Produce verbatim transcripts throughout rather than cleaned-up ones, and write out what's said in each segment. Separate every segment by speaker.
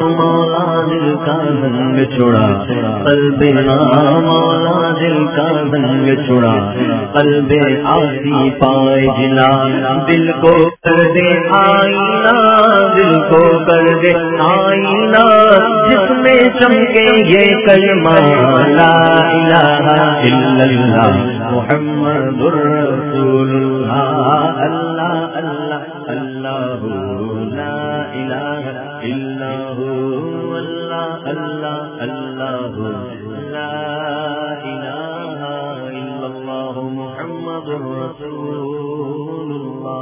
Speaker 1: مولا دل کا زنگ چھڑا قلب مولا دل کا زنگ چھڑا قلب آسی پائے جلا دل کو کر دے آئینہ دل کو کر دے آئینہ جس میں چمکے یہ کلمہ لا الہ الا اللہ محمد رسول اللہ اللہ اللہ اللہ لا الہ الا هو اللہ اللہ اللہ لا الہ الا اللہ محمد رسول اللہ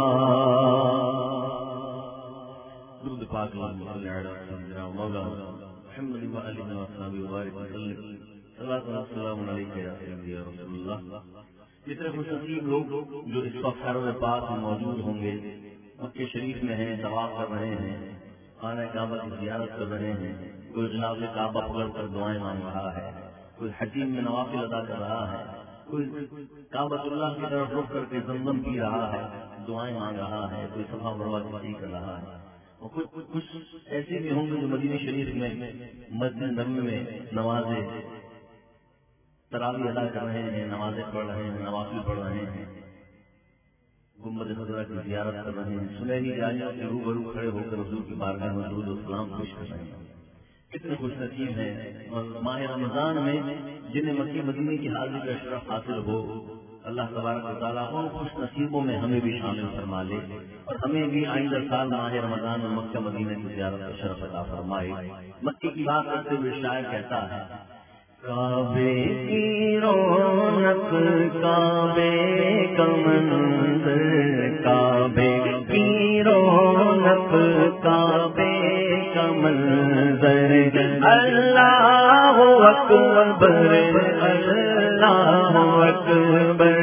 Speaker 1: درود پاک مولا محمد وآلہ وصحبہ وبارک وسلم صلاۃ والسلام علیک یا سیدی یا رسول اللہ۔ جتنے خوش نصیب لوگ جو اس وقت حرم پاک میں موجود ہوں گے، مکہ شریف میں ہیں، طواف کر رہے ہیں، خانہ کعبہ کی زیارت کر رہے ہیں، کوئی جناب کعبہ پکڑ کر دعائیں مانگ رہا ہے، کوئی حجین میں نوافل ادا کر رہا ہے، کوئی کعبۃ اللہ کی طرف رخ کر کے زمزم پی رہا ہے، دعائیں مانگ رہا ہے، کوئی صفا مروا کی کر رہا ہے، اور کچھ کچھ ایسے بھی ہوں گے جو مدینہ شریف میں مسجد نبوی میں نمازیں تراویح ادا کر رہے ہیں، نمازیں پڑھ رہے ہیں، نوافل پڑھ رہے ہیں، گنبد خضرا کی زیارت کر رہے ہیں، سنہری جالیوں کے روبرو کھڑے ہو کر حضور کی بارگاہ میں درود و سلام پیش کر رہے ہیں۔ کتنے خوش نصیب ہیں اور ماہ رمضان میں جنہیں مکہ مدینے کی حاضری کا شرف حاصل ہو، اللہ تبارک و تعالیٰ ان خوش نصیبوں میں ہمیں بھی شامل فرما لے اور ہمیں بھی آئندہ سال ماہ رمضان میں مکہ مدینہ کی زیارت کا شرف عطا فرمائے۔ مکے کی بات کرتے ہوئے شاعر کہتا ہے، کعبے کی رونق کعبے کا منظر، کعبے کی رونق کعبے کا منظر، اللہ اکبر اللہ اکبر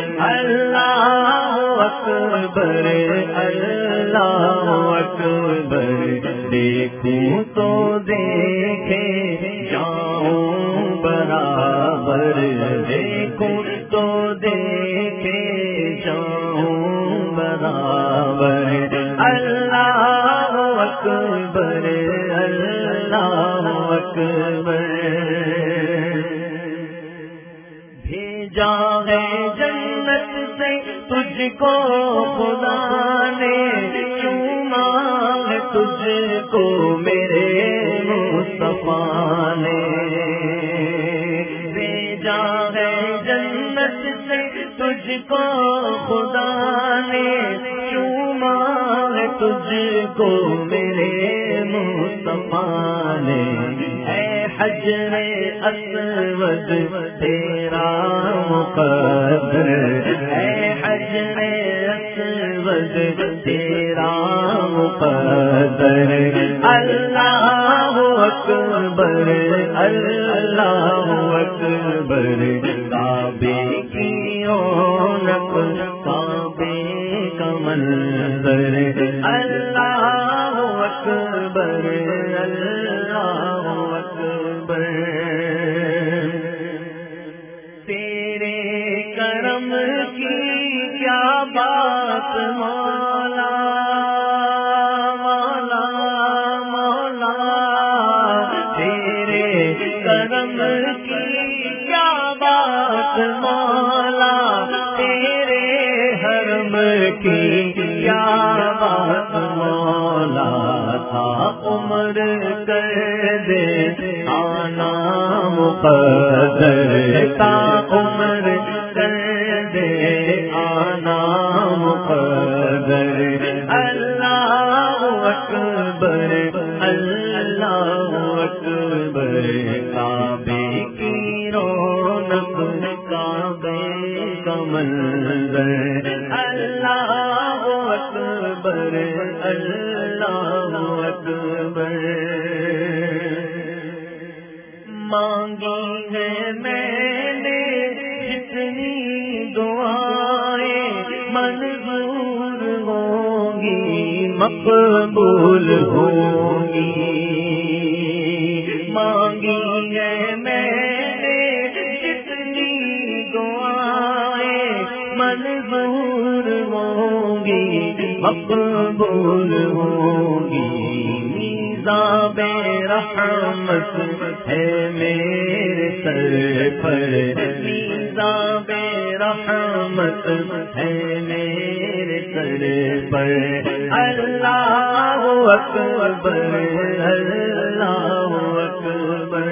Speaker 1: اللہ اکبر اللہ اکبر، دیکھوں تو دیکھے جاؤں برابر، دیکھوں تو دیکھے جاؤں برابر، اللہ اکبر اللہ اکبر، بھیجا ہے جنت سے تجھ کو خدا نے، چوما ہے تجھ کو میرے مصطفیٰ نے، بھیجا ہے جنت سے تجھ کو خدا نے، چوما ہے تجھ کو میرے مصطفیٰ نے، اے حجر اسود تیرا مقدر، اے حجر اسود تیرا مقدر، اللہ اکبر اللہ اکبر، کعبے کی رونق کعبے کا منظر، اللہ اکبر اللہ اکبر، تیرے کرم کی کیا بات مولا مولا مولا، تیرے کرم کی کیا بات مولا، تیرے حرم کی کیا بات مولا، تھا عمر کر دے آنا مقدر، تا عمر کر دے آنا مقدر، اللہ اکبر اللہ اکبر، کعبے کی رونق کعبے کا منظر، اللہ اکبر اللہ اکبر، مانگی ہے میں نے جتنی دعائیں، منظور ہوں گی مقبول ہوں گی، مانگی ہے میں نے جتنی دعائیں، منظور ہوں گی مقبول ہوں گی، میزاب رحمت ہے میرے سر پر، میزاب رحمت ہے میرے سر پر، اللہ اکبر اللہ اکبر،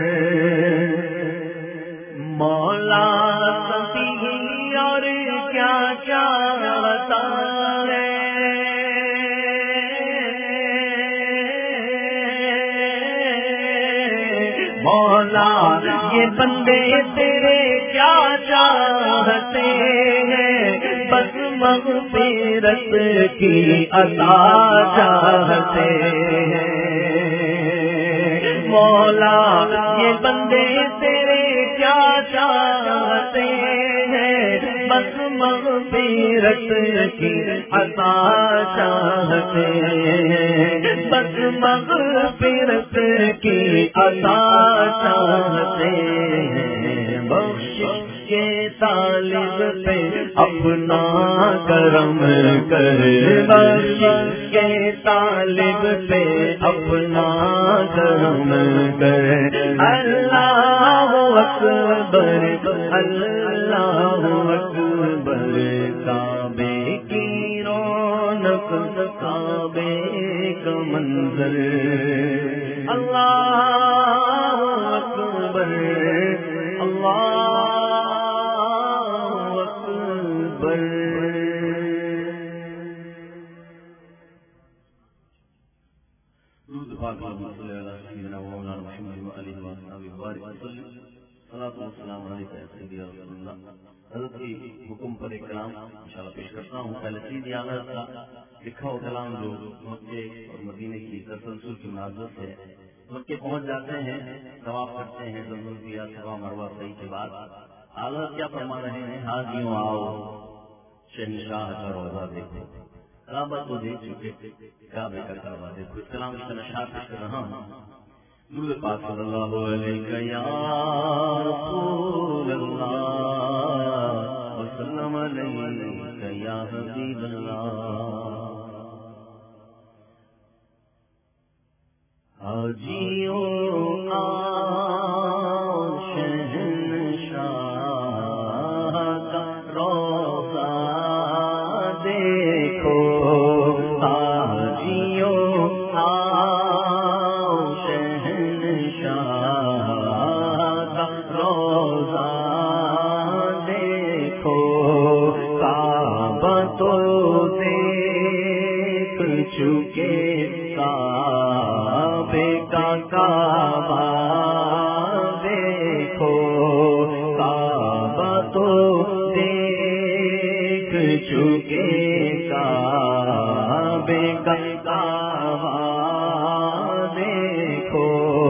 Speaker 1: مولا سبھی اور کیا چاہتا ہے، مولا یہ بندے تیرے کیا چاہتے ہیں، بس مغفرت کی عطا چاہتے ہیں، مولا یہ بندے تیرے کیا چاہتے ہیں، بس مغفرت کی عطا چاہتے ہیں، بس مغفرت کی عطا چاہتے ہیں، بخشش کے طالب پہ اپنا کرم کر، بخشش کے طالب پہ اپنا کرم کر، اللہ اکبر اللہ اکبر، کعبے کی رونق کعبے کا منظر، اللہ اکبر اللہ اکبر۔ درود پاک صلی اللہ علیہ وسلم محمد علیہ وسلم، صلاۃ والسلام علیک یا سیدی یا رسول اللہ۔ حضرت کی حکم پر ایک کلام انشاءاللہ پیش کرتا ہوں۔ پہلے سیدی اعلیٰ کا لکھا ہوا کلام جو مکے اور مدینے کی تسلسل کی مناسبت سے مکے پہنچ جاتے ہیں، طواف کرتے ہیں، زمزم کیا، صفا مروہ صحیح کے بعد اعلیٰ کیا فرما رہے ہیں، حاجیوں آؤ شہنشاہ کا روضہ دیکھو، کعبہ کو دیکھ چکے، کعبے کا کعبہ دیکھو۔ اس کلام کی نشاط پیش کر رہا ہوں۔ درود پاک صلی اللہ علیہ یا رسول اللہ وسلم علیہ یا حبیب اللہ، حاجیوں آؤ شہنشاہ کا روضہ دیکھو، حاجیوں آؤ شہنشاہ کا روضہ دیکھو، کعبہ تو دیکھ چکے، کعبے کا کعبہ دیکھو، کعبہ تو دیکھ چکے، کعبے کا کعبہ دیکھو،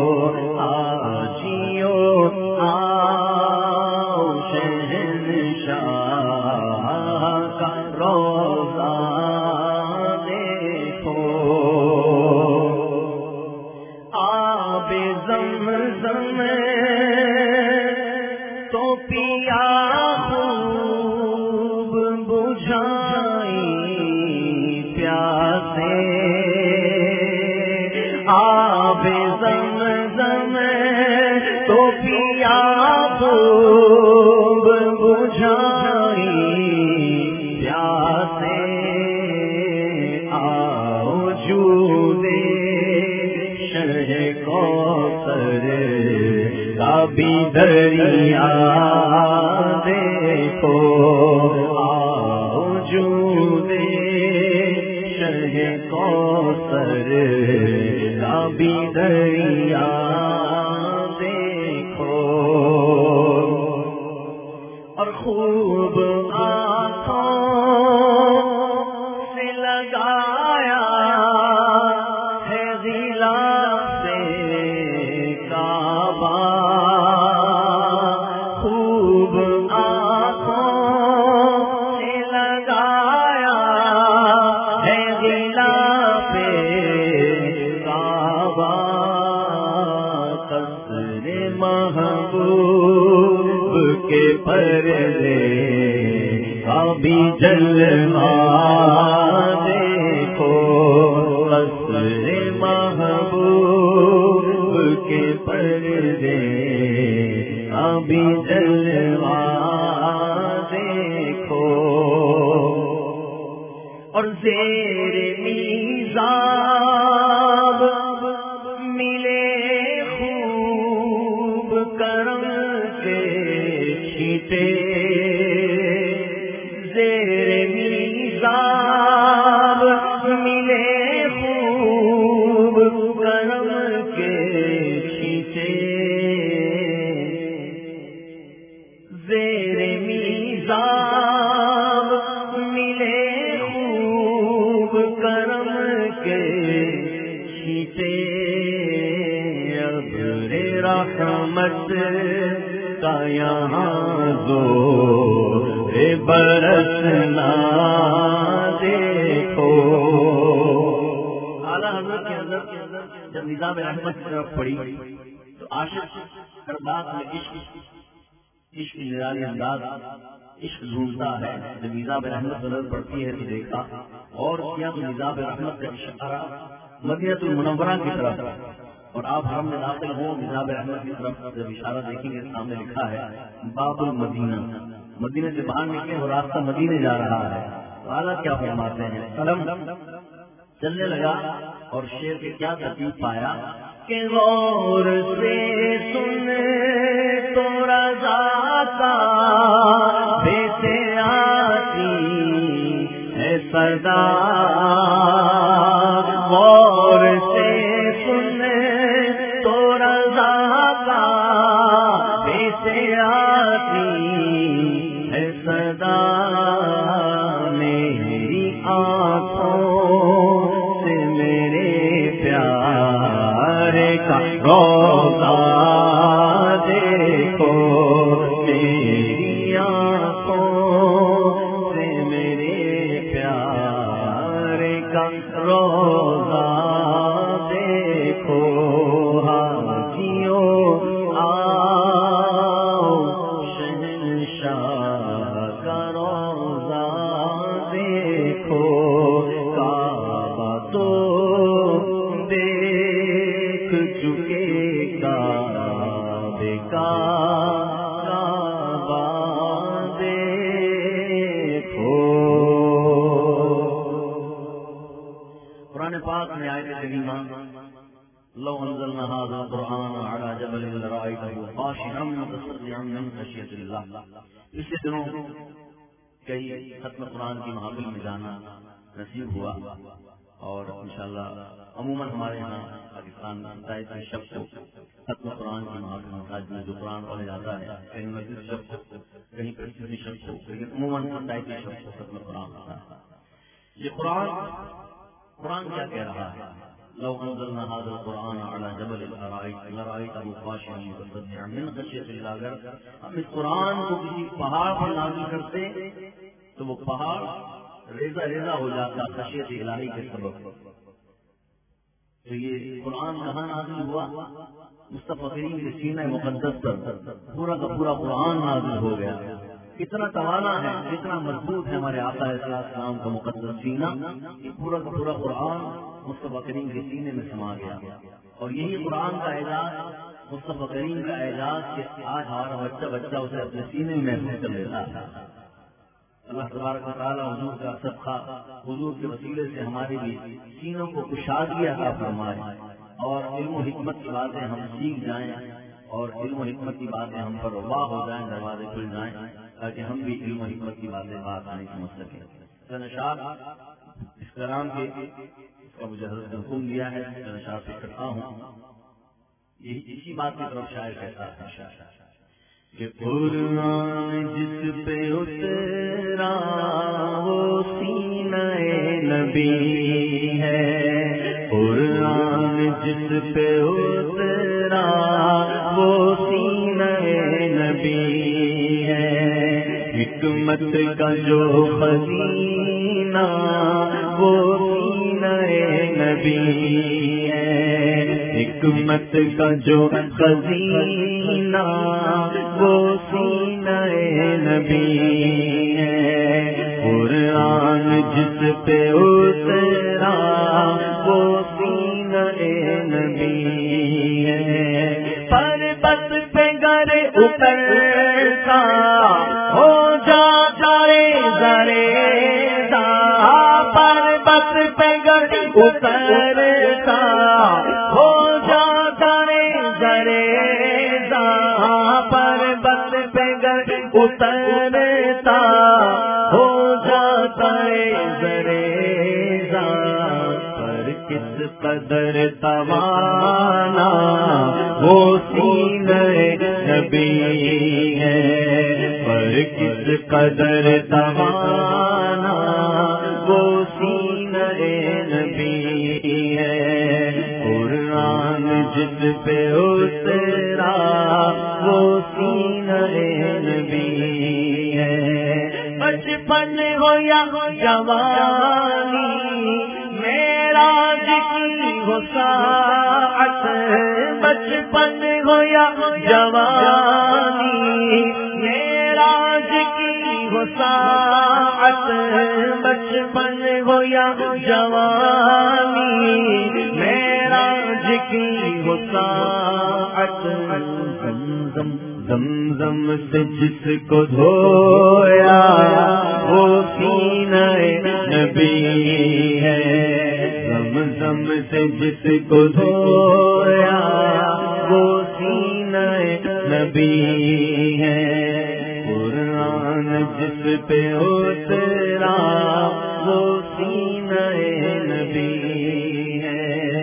Speaker 1: حاجیوں آؤ شہنشاہ کا روضہ دیکھو، آب زمزم تو پیا خوب بجھائی پیاسے، آب زمزم تو پیا خوب بجھائی پیاسے، آؤ جودے شرح کوثر کا بھی دریا دیکھو، آؤ جودے شرح کوثر کا بھی دریا دیکھو، اور خوب آنکھوں سے لگایا ہے غلاف کعبہ، خوب آنکھوں سے لگایا ہے غلاف کعبہ، قصر محبوب کے پردے کا بھی جلوہ دیکھو، قصر محبوب کر دے ابھی جلوہ دیکھو، اور زیر میزاب ملے خوب کرم کے چھیٹے، زیر میزاب ملے خوب کرم کے چھیٹے، زیر میزاب ملے خوب کرم کے چھیٹے، ابر رحمت کا یہاں زور برسنا دیکھو۔ اعلیٰ حضرت کے اندر جب نظام رحمت کی طرف پڑی تو عاشق کربات میں عشق عشق کی نرالی انداز عشق ڈھونڈتا ہے، جب نظام رحمت نظر پڑتی ہے تو دیکھا اور کیا تو نظام رحمت کا اشارہ مدینہ المنورہ کی طرف، اور آپ حرم میں داخل ہوں نظام رحمت کی طرف جب اشارہ دیکھیں گے سامنے لکھا ہے باب المدینہ، مدینہ سے باہر نکلے اور راستہ مدینے جا رہا ہے۔ اعلیٰ کیا فرماتے ہیں، قلم چلنے لگا اور شعر کے کیا ترتیب پایا کہ غور سے سن تو رضا کا بیسے آتی ہے صدا، غور سے سن تو رضا کا بیسے آتی ہے صدا، میری آنکھوں سے میرے پیار کا روضہ دیکھو، میری آنکھوں سے میرے پیار کا روضہ دیکھو، حاجیوں آؤ شہنشاہ کا روضہ دیکھو، کعبہ تو دیکھ چکے کعبے کا کعبہ دیکھو۔ قرآن پاک میں آیت کریمہ لو انزلنا هذا القرآن على جبل لرأيته خاشعا متصدعا من خشية الله، پچھلے دنوں کئی ختم قرآن کی محافل میں جانا نصیب ہوا، اور انشاءاللہ عموماً ہمارے یہاں پاکستان میں ستائیسویں شب کو ختم قرآن کی محافل مساجد میں جو قرآن پڑھا جاتا ہے، کہیں انتیسویں شب کو کہیں پچیسویں شب کو، لیکن عموماً ستائیسویں شب کو ختم قرآن ہوتا ہے۔ یہ قرآن قرآن کیا کہہ رہا ہے، لو انزلنا هذا القرآن على جبل لرأيته خاشعا متصدعا من خشية الله، اگر ہم اس قرآن کو کسی پہاڑ پر نازل کرتے تو وہ پہاڑ ریزہ ریزہ ہو جاتا خشیت الہی کے سبب۔ تو یہ قرآن کہاں نازل ہوا، مصطفیٰ کریم کے سینہ مقدس پر پورا کا پورا قرآن نازل ہو گیا۔ اتنا توانا ہے، اتنا مضبوط ہے ہمارے آقا علیہ السلام کا مقدس سینہ کہ پورا کا پورا قرآن مصطفیٰ کریم کے سینے میں سما گیا، اور یہی قرآن کا اعجاز، مصطفیٰ کریم کا اعجاز کہ آج ہمارا بچہ بچہ اسے اپنے سینے میں محفوظ کر لیتا ہے۔ اللہ تبارک و تعالیٰ حضور کا صدقہ، حضور کے وسیلے سے ہماری بھی سینوں کو کشادگی عطا فرمائے، اور علم و حکمت کی باتیں ہم سیکھ جائیں، اور علم و حکمت کی باتیں ہم پر واہ ہو جائیں، دروازے کھل جائیں، تاکہ ہم بھی علم و حکمت کی باتیں بات نہیں سمجھ سکیں۔ نشاد اس کلام کے اس کا مجھے حضرت نے حکم دیا ہے، نشاد سے کرتا ہوں، یہی اسی بات کی طرف شاعر کہتا ہے کہ قرآن جس پہ اترا وہ سینہ نبی ہے، قرآن جس پہ اترا وہ سینہ نبی ہے، حکمت کا جو خزینہ وہ سینہ نبی ہے، حکمت کا جو خزینہ وہ سینہ نبی ہے، قرآن جس پہ اترا وہ سینہ نبی ہے، اترتا ہو جاتا رے ذرے دا پربت پہ گر اترتا ہو جاتا رے ذرے دا پربت پہ گر اترتا ہو جاتا رے ذرے دا پر کس قدر توانا وہ سینہ نبی ہے پر کس قدر توانا وہ سینہ نبی ہے قرآن جس پہ اترا وہ سینہ نبی ہے بچپن ہو یا جوانی معراج کی ہو ساعت بچپن ہو یا جوانی معراج کی ہو ساعت بچپن ہو یا جوانی معراج کی ہو ساعت زمزم زمزم سے جس کو دھویا وہ سینہ نبی ہے زمزم سے جس کو دھویا وہ سینہ نبی ہے قرآن جس پہ اترا وہ سینہ نبی ہے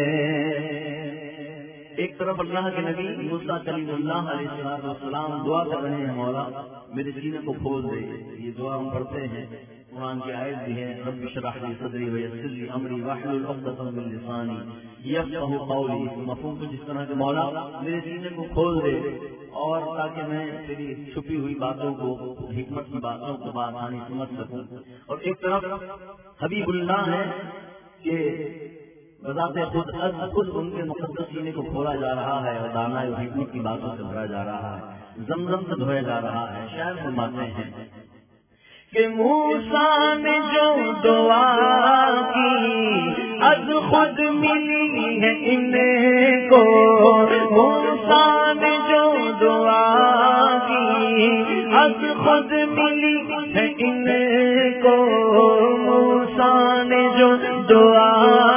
Speaker 1: ایک طرف اللہ کے نبی موسیٰ کلیم اللہ علیہ السلام دعا کر رہے ہیں مولا میرے سینے کو کھول دے یہ دعا ہم پڑھتے ہیں قرآن کی آیت بھی ہے رب اشرح لی صدری ویسر لی امری واحلل عقدۃ من لسانی یفقہوا قولی مفہوم کو جس طرح کہ مولا میرے سینے کو کھول دے اور تاکہ میں تیری چھپی ہوئی باتوں کو حکمت کی باتوں کو بآسانی سمجھ سکوں اور ایک طرف حبیب اللہ ہے کہ بذات خود از خود ان کے مقدس سینے کو کھولا جا رہا ہے اور دانا اور حکمت کی باتوں سے بھرا جا رہا ہے زمزم سے دھویا جا رہا ہے شاعر فرماتے ہیں کہ موسیٰ نے جو دعا کی از خود ملی ہے ان کو موسیٰ نے جو دعا کی از خود ملی ہے ان کو موسیٰ نے جو دعا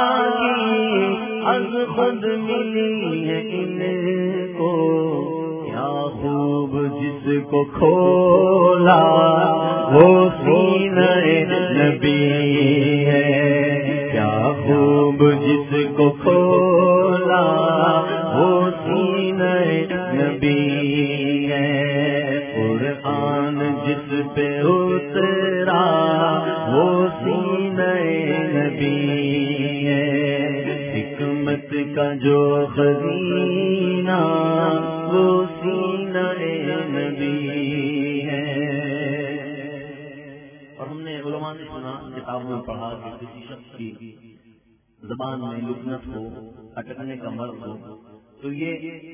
Speaker 1: از خود ملی ہے ان کو کیا خوب جس کو کھولا وہ سینہ نبی ہے کیا خوب جس کو کھولا وہ سینہ نبی ہے قرآن جس پہ اترا وہ سینہ نبی ہے حکمت کا جو خزینہ وہ سینہ نبی ہے اور ہم نے علماء نے سنا کتابوں میں پڑھا کہ کسی شخص کی زبان میں لکنت ہو اٹکنے کا مرض ہو تو یہ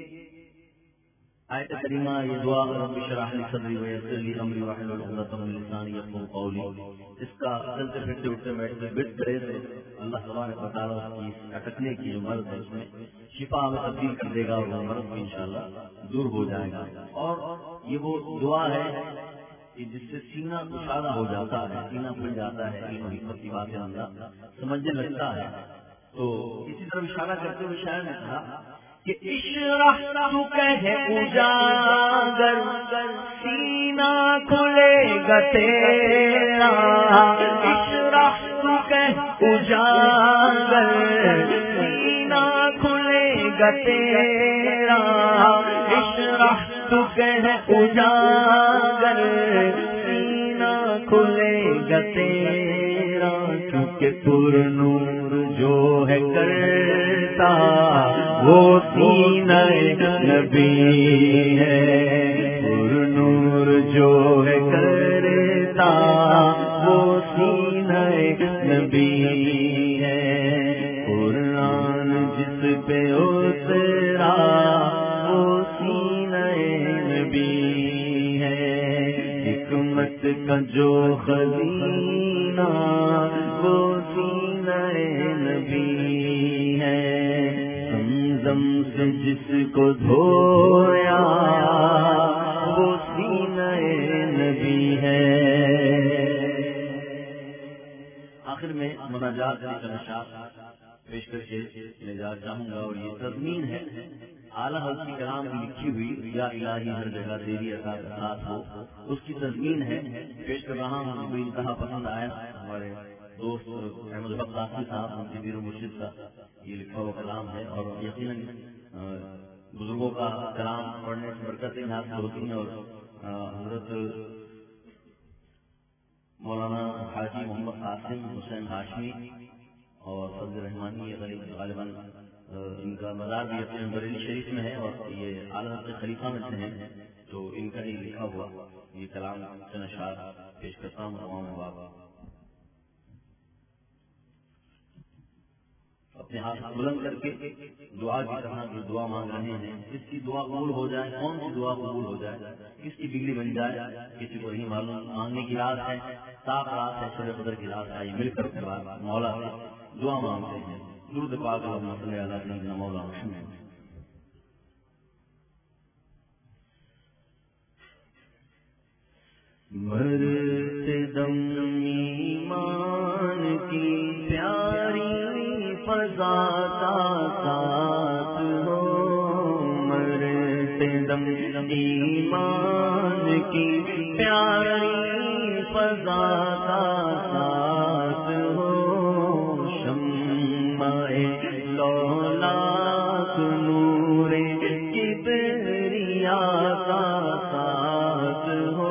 Speaker 1: آیت کریمہ یہ دعا رب اشرح لی صدری ویسر لی امری واحلل عقدۃ من لسانی یفقہوا قولی اس کا چلتے پھرتے اٹھتے بیٹھتے بٹ کرے سے اللہ تبارک و تعالیٰ کی اٹکنے کی جو مرض ہے اس میں شفا میں تبدیل کر دے گا اور وہ مرض بھی انشاءاللہ دور ہو جائے گا اور یہ وہ دعا ہے کہ جس سے سینہ کشادہ ہو جاتا ہے سینہ کھل جاتا ہے علم و حکمت کی باتیں اللہ سمجھنے لگتا ہے تو اسی طرح اشارہ کرتے ہوئے شاعر نے کہا کہ اشرح تو کہے اجاگر سینہ کھلے گا تیرا اشرح تو کہے اجاگر سینہ کھلے گا تیرا اشرح تو کہے اجاگر سینہ کھلے گا تیرا کیونکہ پر نور جو ہے کرتا وہ سینہ نبی ہے پر نور جو ہے کرتا وہ سینہ نبی ہے قرآن جس پہ اترا وہ سینہ نبی ہے حکمت کا جو خزینہ وہ سینہ نبی ہے زمزم سے جس کو دھویا وہ سینہ نبی ہے۔ آخر میں مناجات کا نشاط پیش کر کے میں جا چاہوں گا، اور یہ تضمین ہے اعلیٰ حضرت کی کلام کی لکھی ہوئی یا الہی ہر جگہ تیری عطا کا ساتھ ہو، اس کی تضمین ہے پیش کر رہا ہوں۔ مجھے انتہا پسند آیا ہمارے دوست احمد حق قاسمی صاحب ان کے پیر و مرشد کا یہ لکھا ہوا کلام ہے، اور یقیناً بزرگوں کا کلام پڑھنے سے برکتیں حاصل ہوتی ہیں، اور حضرت مولانا حاجی محمد قاسم حسین ہاشمی اور فضل رحمانی غالباً ان کا مزار بھی یقیناً بریلی شریف میں ہے، اور یہ اعلیٰ حضرت خلیفہ میں سے ہیں، تو ان کا ہی لکھا ہوا یہ کلام چند اشعار پیش کرتا ہوں۔ تمام بابا اپنے ہاتھ بلند کر کے دعا کی طرح جو دعا مانگ رہے ہیں، کس کی دعا قبول ہو جائے، کون سی دعا قبول ہو جائے، کس کی بگڑی بن جائے، کسی کو نہیں معلوم۔ مانگنے کی رات ہے، صاف رات ہے، شب قدر کی رات ہے، مل کر مولا سے دعا مانگتے ہیں۔ درود پاک اللہم صلی علی سیدنا مولانا محمد۔ مرتے دم ایمان کی پیاری فضا کا ساتھ ہو، مرتے دم ایمان کی پیاری فضا کا ساتھ ہو، شمع لولاک نور کبریا کا ساتھ ہو،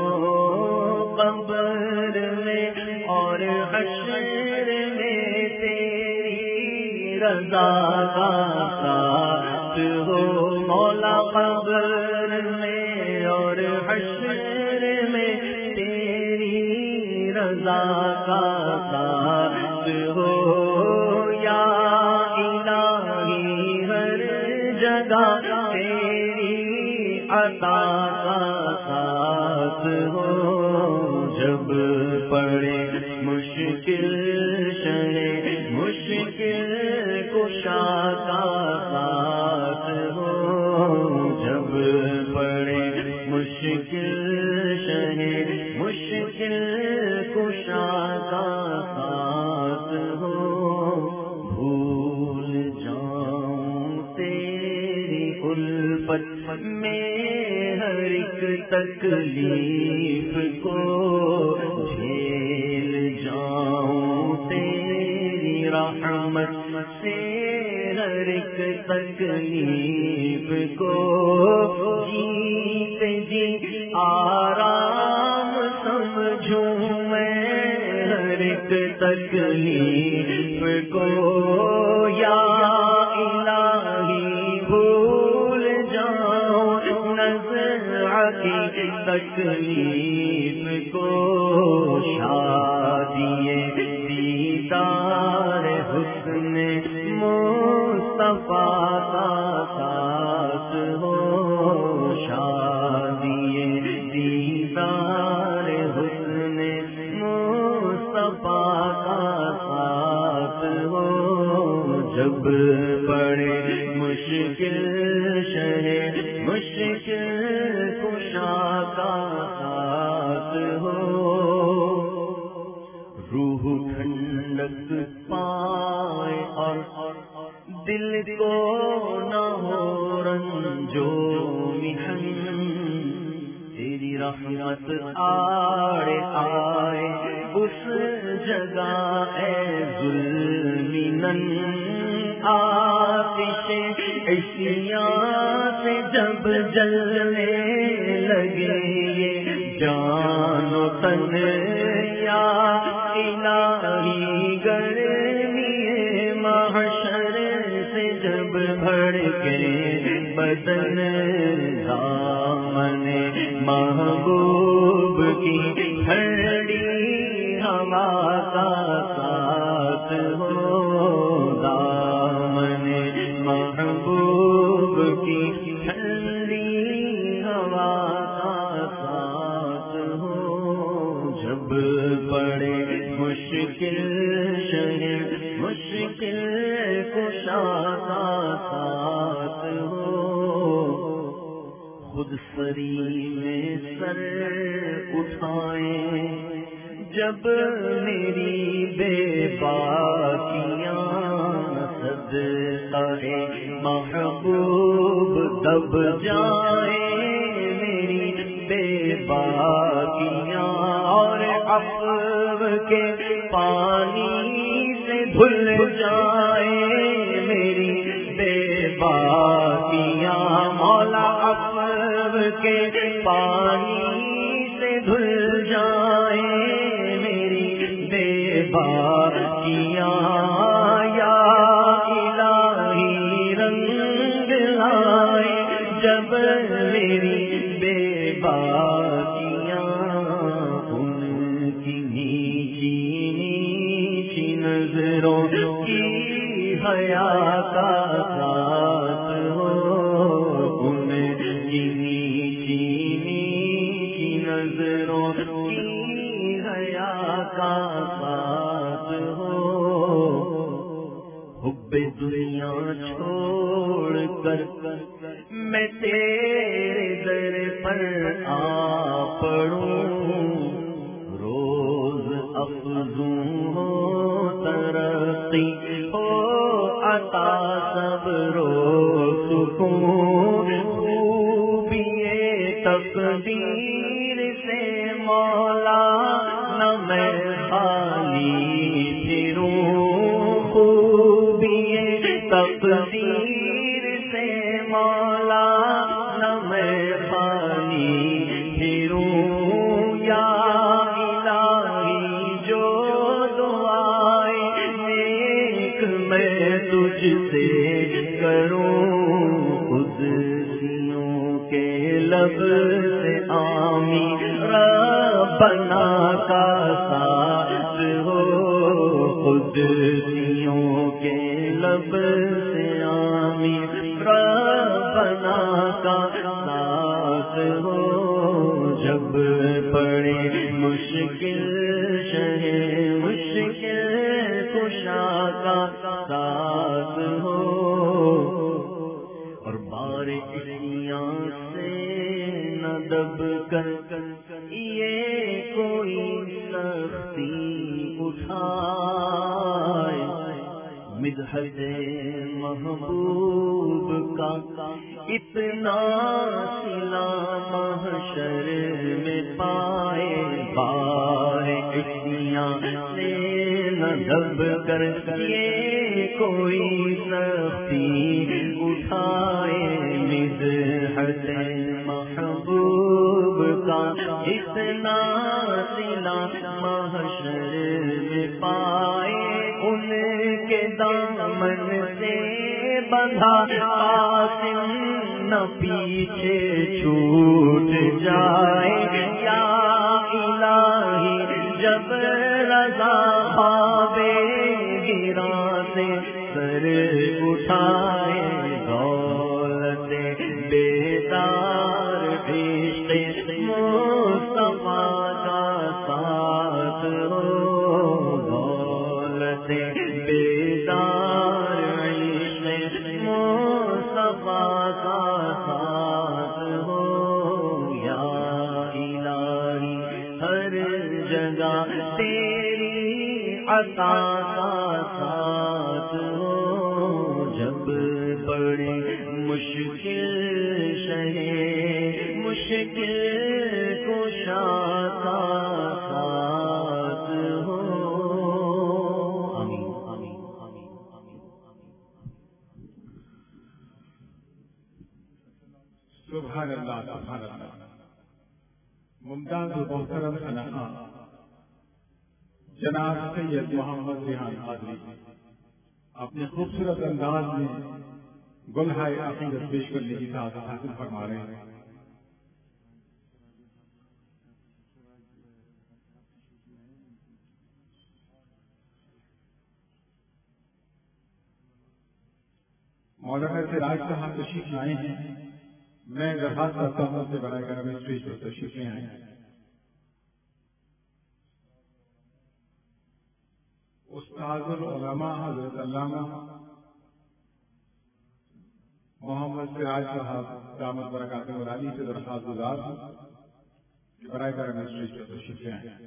Speaker 1: قبر میں اور حشر میں تیری رضا کا ساتھ ہو، مولا قبر میں اور حشر میں تیری رضا کا ساتھ ہو، یا الہی ہر جگہ تیری عطا کا ساتھ ہو، جب پڑے مشکل شہ مشکل کشا کا ساتھ ہو، جب پڑے مشکل شہ مشکل کشا کا ساتھ ہو، بھول جاؤں تیری الفت میں ہر ایک تکلیف کو، جھیل جاؤں تیری رحمت سے ہر ایک تکلیف کو، جیتے جی آرام سمجھوں میں ہر ایک تکلیف کو، یا الہی بھول جاؤں نزع کی تکلیف کو، شادی دیدار حسن مصطفیٰ کا ساتھ ہو، شادی دیدار حسن مصطفیٰ کا ساتھ ہو، جب پڑے مشکل شہ مشکل کشا کا ساتھ ہو، روح ٹھنڈک پائے اور دل کو نہ ہو رنجو محن، تیری رحمت آڑے آئے اس جگہ اے ظلمنن، آتش عشیاں سے جب جلنے لگے یہ جان و تن، یا الہی گرمی محشر سے جب بھڑکے بدن، دامن محبوب کی ٹھنڈی ہوا کا ساتھ ہو، دامن محبوب کی ٹھنڈی ہوا کا ساتھ ہو، جب پڑے مشکل شہ مشکل کشا کا ساتھ ہو، خود سری میں سر اٹھائیں جب میری بے باکیاں صدقہ محبوب دب جائیں میری بے باکیاں اور عفو کے پانی سے دھل جائیں میری بے باکیاں مولا عفو کے پانی سے دھل جائیں میری بے باکیاں یا الہی رنگ لائے جب میری بے باکیاں ان کی نیچی نیچی نظروں کی حیا کا ساتھ ہو ان کی نیچی نیچی نظروں کی حیا کا ساتھ ہو حب دنیا چھوڑ کر میں تیرے در پر آ پڑوں روز افزوں ہو ترقی ہو عطا سب روز سکون خوبیے تقدیر سے مولا نہ میں خالی پھروں خوبیے تقدیر سے مولا نہ میں خالی پھروں یا الہی جو دعائیں نیک میں تجھ سے کروں قدسیوں کے لب سے آمین ربنا کا ساتھ ہو قدسیوں کے لب سے آمین ربنا کا ساتھ ہو جب پڑے مشکل شہ مشکل کشا کا ساتھ ہو اور بارشیاں سے نہ دب کر یہ کوئی سختی اٹھائے مدحت محبوب کا اتنا سلا محشر میں پائے بارشیاں سے نہ دب کر یہ کوئی سختی اٹھائے مدحت محبوب کا اتنا سلا محشر میں پائے ان کے دامن سے بندھا قاسم نہ پیچھے چھوٹ جائے یا الہی جب رضا خوابے گراں سے سر اٹھائے دولت بیدار عشق مصطفیٰ کا ساتھ ہو دولت بیدار عشق مصطفیٰ کا ساتھ ہو یا الہی ہر جگہ تیری عطا کا ساتھ ہو جب بڑے مشکل شہ مشکل کشا کا ساتھ ہو آمین آمین آمین آمین
Speaker 2: سبحان اللہ سبحان اللہ ممتاز و محترم خنخواں جناب سید محمد ریحان قادری اپنے خوبصورت انداز میں گلہائے عقیدت پیش کرنے کی سعادت حاصل فرما رہے ہیں. مولانا سراج صاحب تشریف لائے ہیں. میں درخواست کرتا ہوں سے برائے کرم اسٹیج پر تشریف لے آئیں. استاد العلماء حضرت علامہ محمد سراج صاحب دامت برکاتہ العالی سے درخواست گزار ہوں کہ برائے کرم اسٹیج پر تشریف لے آئیں۔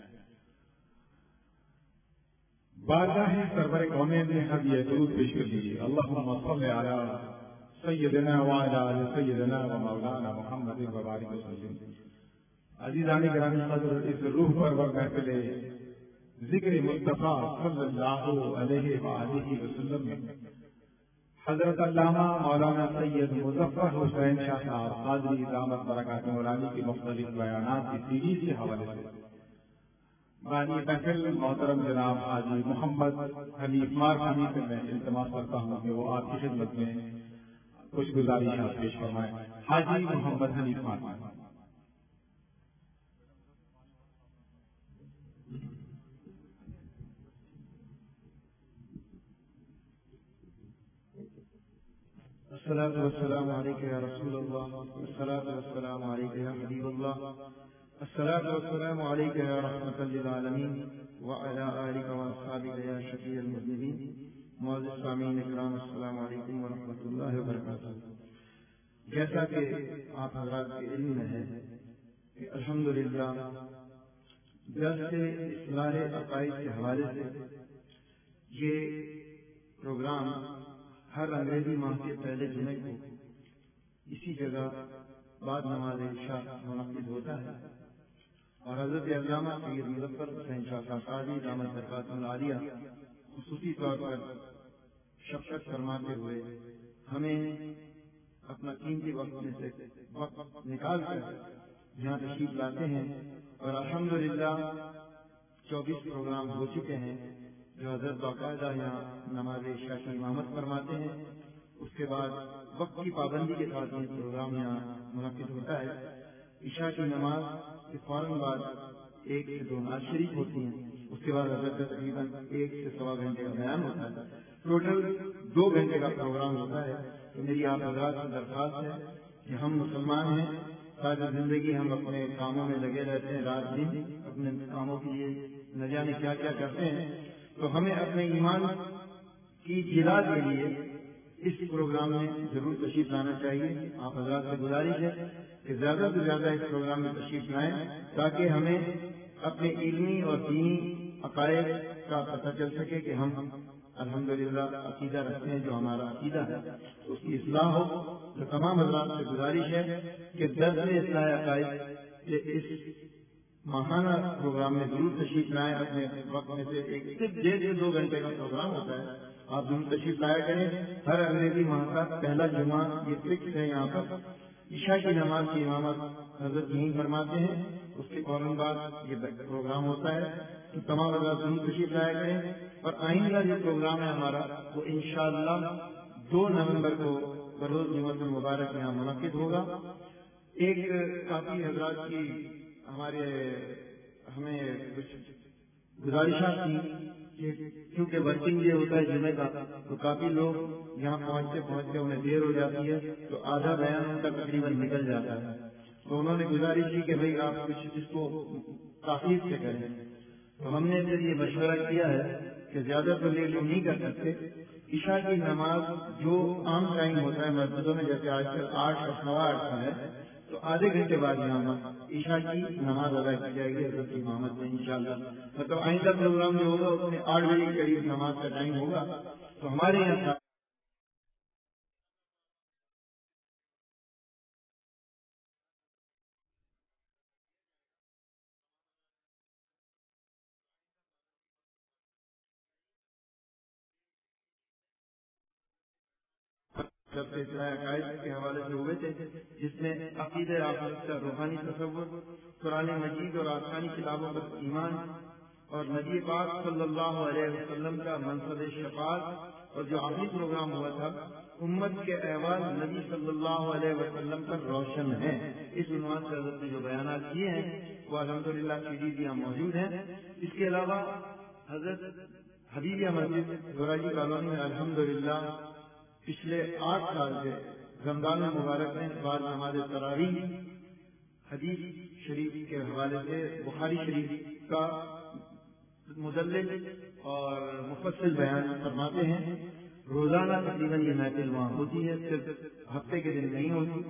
Speaker 2: بارگاہ سرور کونین میں اب یہ درود پیش کر دیجیے، اللہم صلی علی سیدنا وعلی آل سیدنا و مولانا محمد وبارک وسلم۔ عزیزان گرامی قدر، اس روح پرور محفل ذکر مصطفیٰ صلی اللہ علیہ وآلہ وسلم میں حضرت علامہ مولانا سید مظفر حسین شاہ صاحب قادری دامت برکاتہ مولانا کی مختلف بیانات کی سیریز کے حوالے سے بانی محفل محترم جناب حاجی محمد حنیف مارخانی سے میں التماس کرتا ہوں کہ وہ آپ کی خدمت میں کچھ گزارشات پیش فرمائیں۔ حاجی محمد حنیف مارخانی۔
Speaker 3: الصلاة والسلام عليك يا رسول الله، الصلاة والسلام عليك يا حبيب الله، الصلاة والسلام عليك يا رحمة للعالمين وعلى آلك وأصحابك يا شفيع المذنبين۔ معزز سامعین اکرام، السلام علیکم ورحمۃ اللہ وبرکاتہ۔ جیسا کہ آپ حضرات کے علم میں ہے کہ الحمدللہ درس اصلاح عقائد کے حوالے سے یہ پروگرام ہر انگریزی ماہ کے پہلے جمعے کو اسی جگہ بعد نماز عشاء منعقد ہوتا ہے، اور حضرت علامہ سید مظفر حسین شاہ صاحب قادری دامت برکاتہ العالیہ خصوصی طور پر شفقت فرماتے ہوئے ہمیں اپنا قیمتی وقت میں سے وقت نکال کر یہاں تشریف لاتے ہیں، اور الحمدللہ چوبیس پروگرام ہو چکے ہیں جو حضرت باقاعدہ یہاں نماز عشاء کی امامت فرماتے ہیں۔ اس کے بعد وقت کی پابندی کے ساتھ یہ پروگرام یہاں منعقد ہوتا ہے۔ عشاء کی نماز کے فوراً بعد ایک سے دو نعت شریف ہوتی ہیں، اس کے بعد حضرت تقریباً ایک سے سوا گھنٹے کا بیان ہوتا ہے، ٹوٹل دو گھنٹے کا پروگرام ہوتا ہے۔ تو میری آپ حضرات سے درخواست ہے کہ ہم مسلمان ہیں، ساری زندگی ہم اپنے کاموں میں لگے رہتے ہیں، رات دن اپنے کاموں کے لیے نہ جانے کیا کیا کرتے ہیں، تو ہمیں اپنے ایمان کی جلا کے لیے اس پروگرام میں ضرور تشریف لانا چاہیے۔ آپ حضرات سے گزارش ہے کہ زیادہ سے زیادہ اس پروگرام میں تشریف لائیں تاکہ ہمیں اپنے علمی اور دینی عقائد کا پتہ چل سکے کہ ہم الحمدللہ عقیدہ رکھتے ہیں، جو ہمارا عقیدہ ہے اس کی اصلاح ہو۔ تو تمام حضرات سے گزارش ہے کہ درس اصلاح عقائد کے اس ماہانہ پروگرام میں ضرور تشریف لائیں۔ اپنے وقت میں سے ایک صرف ڈیڑھ سے دو گھنٹے کا پروگرام ہوتا ہے، آپ ضرور تشریف لایا کریں۔ ہر انگریزی ماہ کا پہلا جمعہ یہ فکس ہے، یہاں پر عشاء کی نماز کی امامت حضرت یہیں فرماتے ہیں، اس کے فوراً بعد یہ پروگرام ہوتا ہے۔ تو تمام حضرات ضرور تشریف لایا کریں، اور آئندہ جو پروگرام ہے ہمارا وہ انشاءاللہ دو نومبر کو بروز جمعۃ المبارک یہاں منعقد ہوگا۔ ایک کافی حضرات کی ہمارے ہمیں کچھ گزارشات تھی کہ کیونکہ ورکنگ ڈے ہوتا ہے جمعے کا، تو کافی لوگ یہاں پہنچتے پہنچتے انہیں دیر ہو جاتی ہے، تو آدھا بیان ان کا تقریباً نکل جاتا ہے۔ تو انہوں نے گزارش کی کہ بھئی آپ کچھ اس کو تاخیر سے کریں، تو ہم نے پھر یہ مشورہ کیا ہے کہ زیادہ تو لیٹ ہم نہیں کر سکتے۔ عشاء کی نماز جو عام ٹائم ہوتا ہے مسجدوں میں، جیسے آج کل آٹھ اور سوا آٹھ کا ہے، تو آدھے گھنٹے بعد یہاں عشاء کی نماز ادا کی جائے گی حضرت کی امامت میں انشاءاللہ۔ مطلب آئندہ پروگرام جو ہوگا اس میں آٹھ بجے کے قریب نماز کا ٹائم ہوگا۔ تو ہمارے یہاں جب سے اصلاح عقائد کے حوالے سے ہوئے تھے، جس میں عقیدہ آخرت کا روحانی تصور، قرآن مجید اور آسمانی کتابوں پر ایمان، اور نبی پاک صلی اللہ علیہ وسلم کا منصب شفاعت، اور جو آخری پروگرام ہوا تھا امت کے احوال نبی صلی اللہ علیہ وسلم پر روشن ہے، اس عنوان سے حضرت نے جو بیانات کیے ہیں وہ الحمدللہ سیریز یہاں موجود ہیں۔ اس کے علاوہ حضرت حبیبیہ مسجد دوراجی کالونی میں الحمدللہ پچھلے آٹھ سال سے رمضان المبارک میں بعد نماز تراویح حدیث شریف کے حوالے سے بخاری شریف کا مدلل اور مفصل بیان فرماتے ہیں۔ روزانہ تقریباً یہ محفل وہاں ہوتی ہے، صرف ہفتے کے دن نہیں ہوتی۔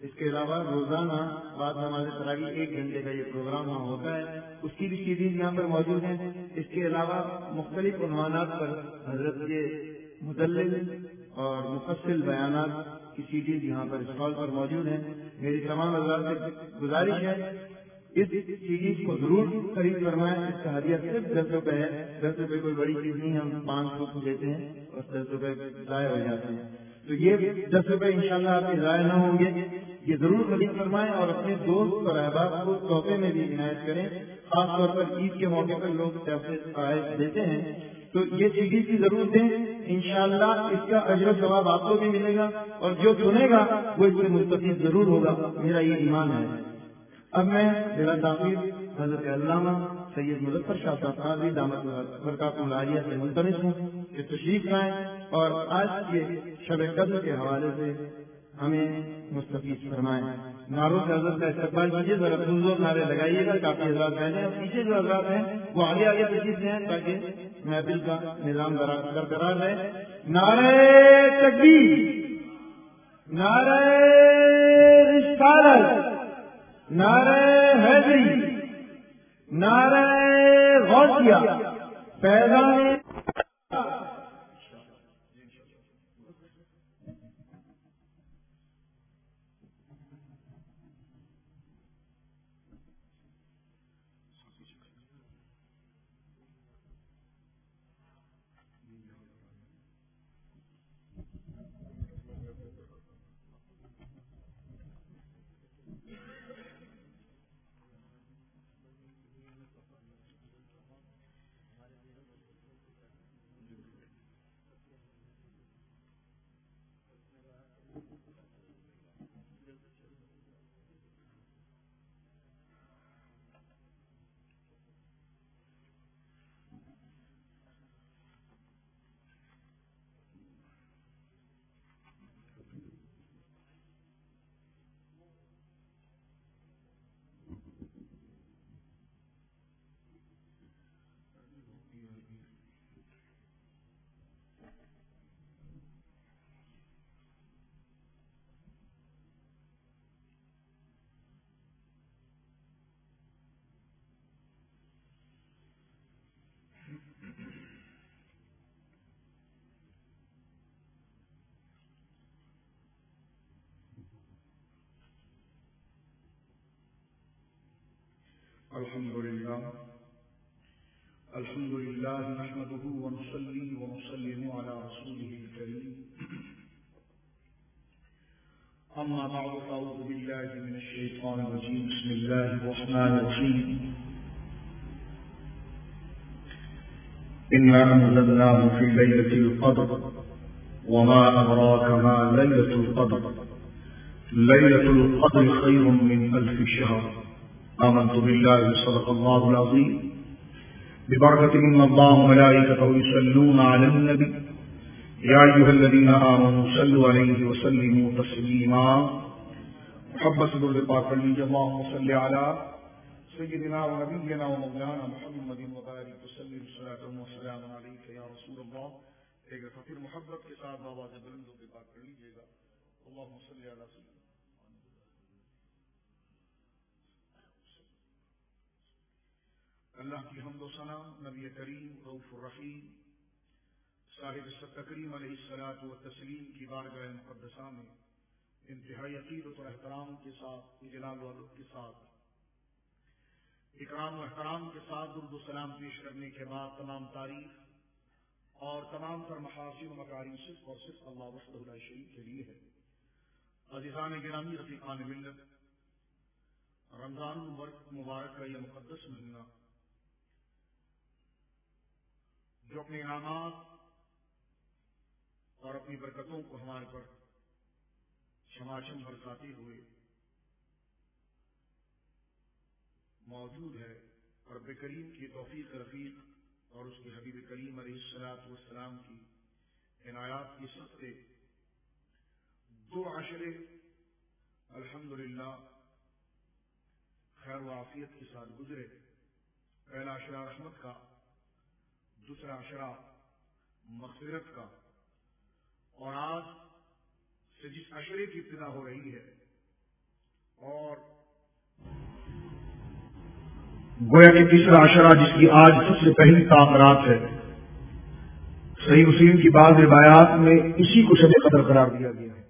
Speaker 3: اس کے علاوہ روزانہ بعد نماز تراویح ایک گھنٹے کا یہ پروگرام وہاں ہوتا ہے، اس کی بھی سیڈیز یہاں پر موجود ہیں۔ اس کے علاوہ مختلف عنوانات پر حضرت کے مدلل اور مفصل بیانات کی سیڈیز یہاں پر اسٹال پر موجود ہیں۔ میری تمام حضرات سے گزارش ہے اس سیڈیز کو ضرور خرید فرمائیں۔ اس کا ہدیہ صرف دس روپے ہے، دس روپے کوئی بڑی چیز نہیں، ہم پانچ سو دیتے ہیں اور دس روپے ضائع ہو جاتے ہیں، تو یہ دس روپے انشاءاللہ آپ کے ضائع نہ ہوں گے، یہ ضرور خرید فرمائیں اور اپنے دوست اور احباب کو تحفے میں بھی عنایت کریں۔ خاص طور پر عید کے موقع پر لوگ تحفے عائد دیتے ہیں، تو یہ سیڈیز کی ضرورت دیں، انشاءاللہ اس کا اجر و ثواب آپ کو بھی ملے گا اور جو سنے گا وہ اس سے مستفید ضرور ہوگا، میرا یہ ایمان ہے۔ اب میں بلا تاخیر حضرت علامہ سید مظفر شاہ صاحب قاضی دامت برکاتہ العالیہ سے ملتمس ہوں کہ تشریف لائیں اور آج کے شب قدر کے حوالے سے ہمیں مستفید فرمائیں۔ نعروں سے حضرت کا استقبال کیجیے، ذرا زور نعرے لگائیے گا، کافی حضرات بیٹھے اور پیچھے جو حضرات ہیں وہ آگے آگے تشریف لیں تاکہ محفل کا نظام برقرار رہے۔ نعرہ تکبیر، نعرہ رسالت، نعرہ حیدری، نعرہ غوثیہ، پیغام
Speaker 2: الحمد لله الحمد لله نحمده ونصلي ونسلم على رسوله الكريم أما بعد فأعوذ بالله من الشيطان الرجيم بسم الله الرحمن الرحيم إنا أنزلناه في ليلة القدر وما أدراك ما ليلة القدر ليلة القدر خير من ألف شهر آمنت بالله صدق الله العظيم ببركة إن الله وملائكته يصلون على النبي يا أيها الذين آمنوا صلوا عليه وسلموا تسليما محبت صدر پاک لیجیے اللهم صل على سيدنا ونبينا ومولانا محمد وبارك وسلم صلاة وسلام عليك يا رسول الله۔ ایک خطیر محبت کے ساتھ آواز بلند ہو کے پاک کر لیجیے گا اللهم صل على سيدنا اللہ کی حمد و ثنا نبی کریم رؤوف الرحیم صاحب التکریم علیہ الصلاۃ والتسلیم کی بارگاہ مقدسہ میں انتہائی عقیدت و احترام کے ساتھ جلال و عظمت کے ساتھ اکرام و احترام کے ساتھ درود و سلام پیش کرنے کے بعد تمام تعریف اور تمام تر محاسن و مکارم صرف اور صرف اللہ وحدہ لا شریک کے لیے ہے۔ عزیزان گرامی، رفیقان ملت، رمضان مبارک کا یہ مقدس مہینہ جو اپنے انعامات اور اپنی برکتوں کو ہمارے پر شماشم برساتے ہوئے موجود ہے، اور رب کریم کی توفیق رفیق اور اس کے حبیب کریم علیہ الصلوۃ والسلام کی عنایات کی صدقے دو عشرے الحمدللہ خیر و عافیت کے ساتھ گزرے۔ پہلا عشرہ رحمت کا، دوسرا عشرہ مغفرت کا، اور آج سے جس عشرے کی ابتدا ہو رہی ہے
Speaker 4: اور گویا کہ تیسرا عشرہ جس کی آج سب سے پہلی تاخیرات ہے، صحیح مسلم کی بعض روایات میں اسی کو شب قدر قرار دیا گیا ہے۔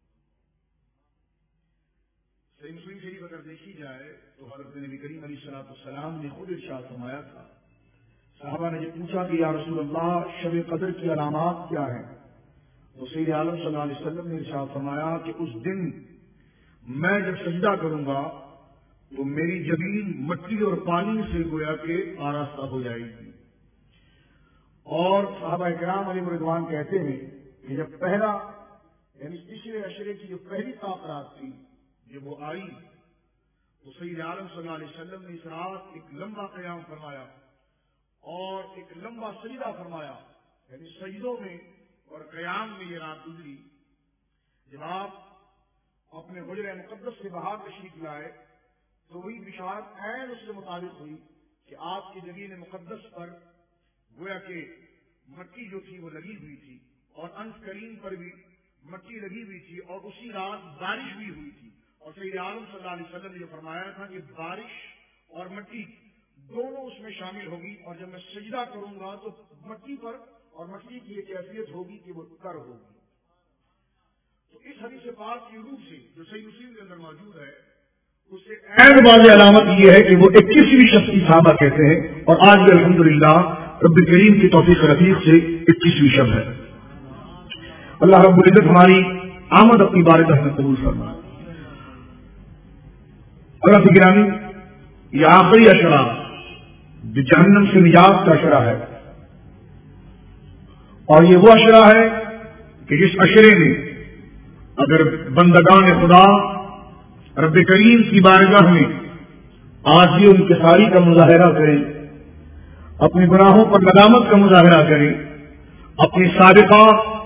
Speaker 4: صحیح مسلم شریف اگر دیکھی جائے تو حضرت نبی کریم علیہ الصلوۃ والسلام نے خود ارشاد فرمایا تھا، صحابہ نے جب پوچھا کہ یا رسول اللہ شب قدر کی علامات کیا ہیں، تو سید عالم صلی اللہ علیہ وسلم نے ارشاد فرمایا کہ اس دن میں جب سجدہ کروں گا تو میری جبین مٹی اور پانی سے گویا کہ آراستہ ہو جائے گی۔ اور صحابہ کرام علیہ رضوان کہتے ہیں کہ جب پہلا یعنی تیسرے عشرے کی جو پہلی تاخیرات تھی جب وہ آئی تو سید عالم صلی اللہ علیہ وسلم نے اس رات ایک لمبا قیام فرمایا اور ایک لمبا سجدہ فرمایا، یعنی سجدوں میں اور قیام میں یہ رات گزری۔ جب آپ اپنے حجرہ مقدس سے باہر تشریف لائے تو وہی بشارت عین اس کے مطابق ہوئی کہ آپ کی جبین مقدس پر گویا کہ مٹی جو تھی وہ لگی ہوئی تھی اور انف کریم پر بھی مٹی لگی ہوئی تھی، اور اسی رات بارش بھی ہوئی تھی۔ اور سید عالم صلی اللہ علیہ وسلم نے جو فرمایا تھا کہ بارش اور مٹی دونوں اس میں شامل ہوگی، اور جب میں سجدہ کروں گا تو مٹی پر اور مٹی کی یہ کیفیت ہوگی کہ وہ تر ہوگی۔ تو اس حدیث پاک کی روح سے جو صحیح مسلم کے اندر موجود ہے اس سے
Speaker 2: عین واضح علامت یہ ہے کہ وہ اکیسویں شب کی صحابہ کہتے ہیں، اور آج بھی الحمدللہ رب کریم کی توفیق رفیق سے اکیسویں شب ہے۔ اللہ رب العزت ہماری آمد اپنی بارگاہ میں قبول فرمائے۔ اللہ کی گرامی، یہ آخری عشرہ جو جہنم سے نجات کا عشرہ ہے، اور یہ وہ عشرہ ہے کہ جس عشرے میں اگر بندگان خدا رب کریم کی بارگاہ میں آج بھی ان کے ساری کا مظاہرہ کریں، اپنے گناہوں پر ندامت کا مظاہرہ کریں، اپنی سابقہ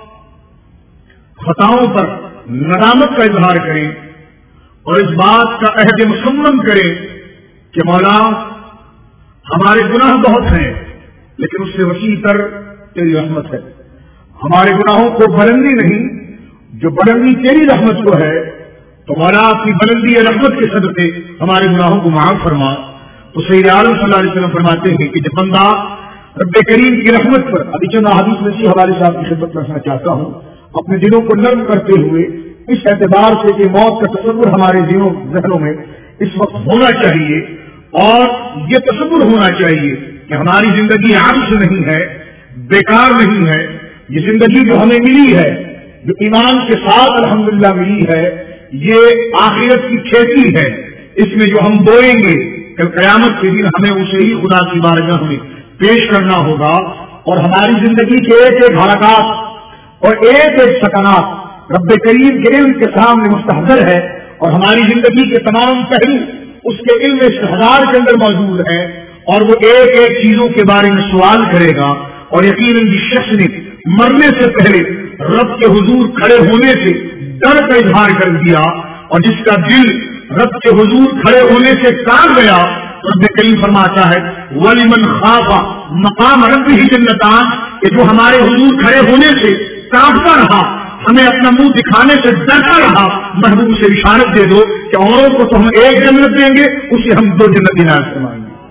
Speaker 2: خطاؤں پر ندامت کا اظہار کریں، اور اس بات کا عہد مسمم کریں کہ مولا ہمارے گناہ بہت ہیں لیکن اس سے وسیع تر تیری رحمت ہے، ہمارے گناہوں کو بلندی نہیں جو بلندی تیری رحمت کو ہے، تو مولا اپنی بلندی رحمت کے صدقے ہمارے گناہوں کو معاف فرما۔ تو سید عالم صلی اللہ علیہ وسلم فرماتے ہیں کہ جب بندہ رب کریم کی رحمت پر، ابھی چند احادیث میں اسی حوالے سے آپ کی خدمت کرنا چاہتا ہوں، اپنے دلوں کو نرم کرتے ہوئے اس اعتبار سے کہ موت کا تصور ہمارے دلوں ذہنوں میں اس وقت ہونا چاہیے، اور یہ تصور ہونا چاہیے کہ ہماری زندگی عام سے نہیں ہے، بیکار نہیں ہے، یہ زندگی جو ہمیں ملی ہے، جو ایمان کے ساتھ الحمدللہ ملی ہے، یہ آخرت کی کھیتی ہے، اس میں جو ہم بوئیں گے کل قیامت کے دن ہمیں اسے ہی خدا کی بارگاہ میں پیش کرنا ہوگا، اور ہماری زندگی کے ایک ایک حرکات اور ایک ایک سکنات رب کریم کے علم کے سامنے مستحضر ہے، اور ہماری زندگی کے تمام پہلو اس کے علم استحضار کے اندر موجود ہے، اور وہ ایک ایک چیزوں کے بارے میں سوال کرے گا۔ اور یقیناً جس شخص نے مرنے سے پہلے رب کے حضور کھڑے ہونے سے ڈر کا اظہار کر دیا، اور جس کا دل رب کے حضور کھڑے ہونے سے کاٹ گیا، رب کریم فرماتا ہے وَلِمَنْ خَافَ مَقَامَ رَبِّهِ جَنَّتَانِ، کہ جو ہمارے حضور کھڑے ہونے سے کانپتا رہا، ہمیں اپنا منہ دکھانے سے ڈرتا رہا، محبوب سے اشارت دے دو کہ اوروں کو تو ہم ایک جنت دیں گے، اسے ہم دو جنت عنایت فرمائیں گے۔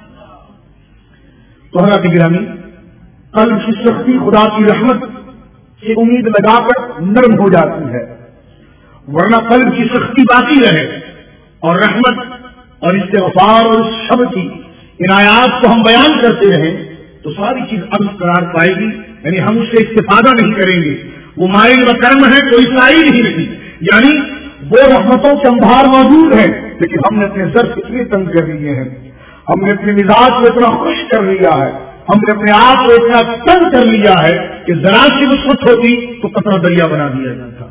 Speaker 2: تو حضرات گرامی، قلب کی سختی خدا کی رحمت سے امید لگا کر نرم ہو جاتی ہے، ورنہ قلب کی سختی باقی رہے اور رحمت اور استغفار اور اس شب کی عنایات کو ہم بیان کرتے رہیں تو ساری چیز عرض قرار پائے گی، یعنی ہم اس سے استفادہ نہیں کریں گے۔ وہ مائل و کرم ہے کوئی سائی نہیں رہی، یعنی وہ رحمتوں کے انبار موجود ہیں، لیکن ہم نے اپنے ظرف اتنے تنگ کر لیے ہیں، ہم نے اپنے مزاج کو اتنا خوش کر لیا ہے، ہم نے اپنے آپ کو اتنا تنگ کر لیا ہے کہ ذرا سی وسعت ہوتی تو قطرہ دریا بنا دیا جاتا۔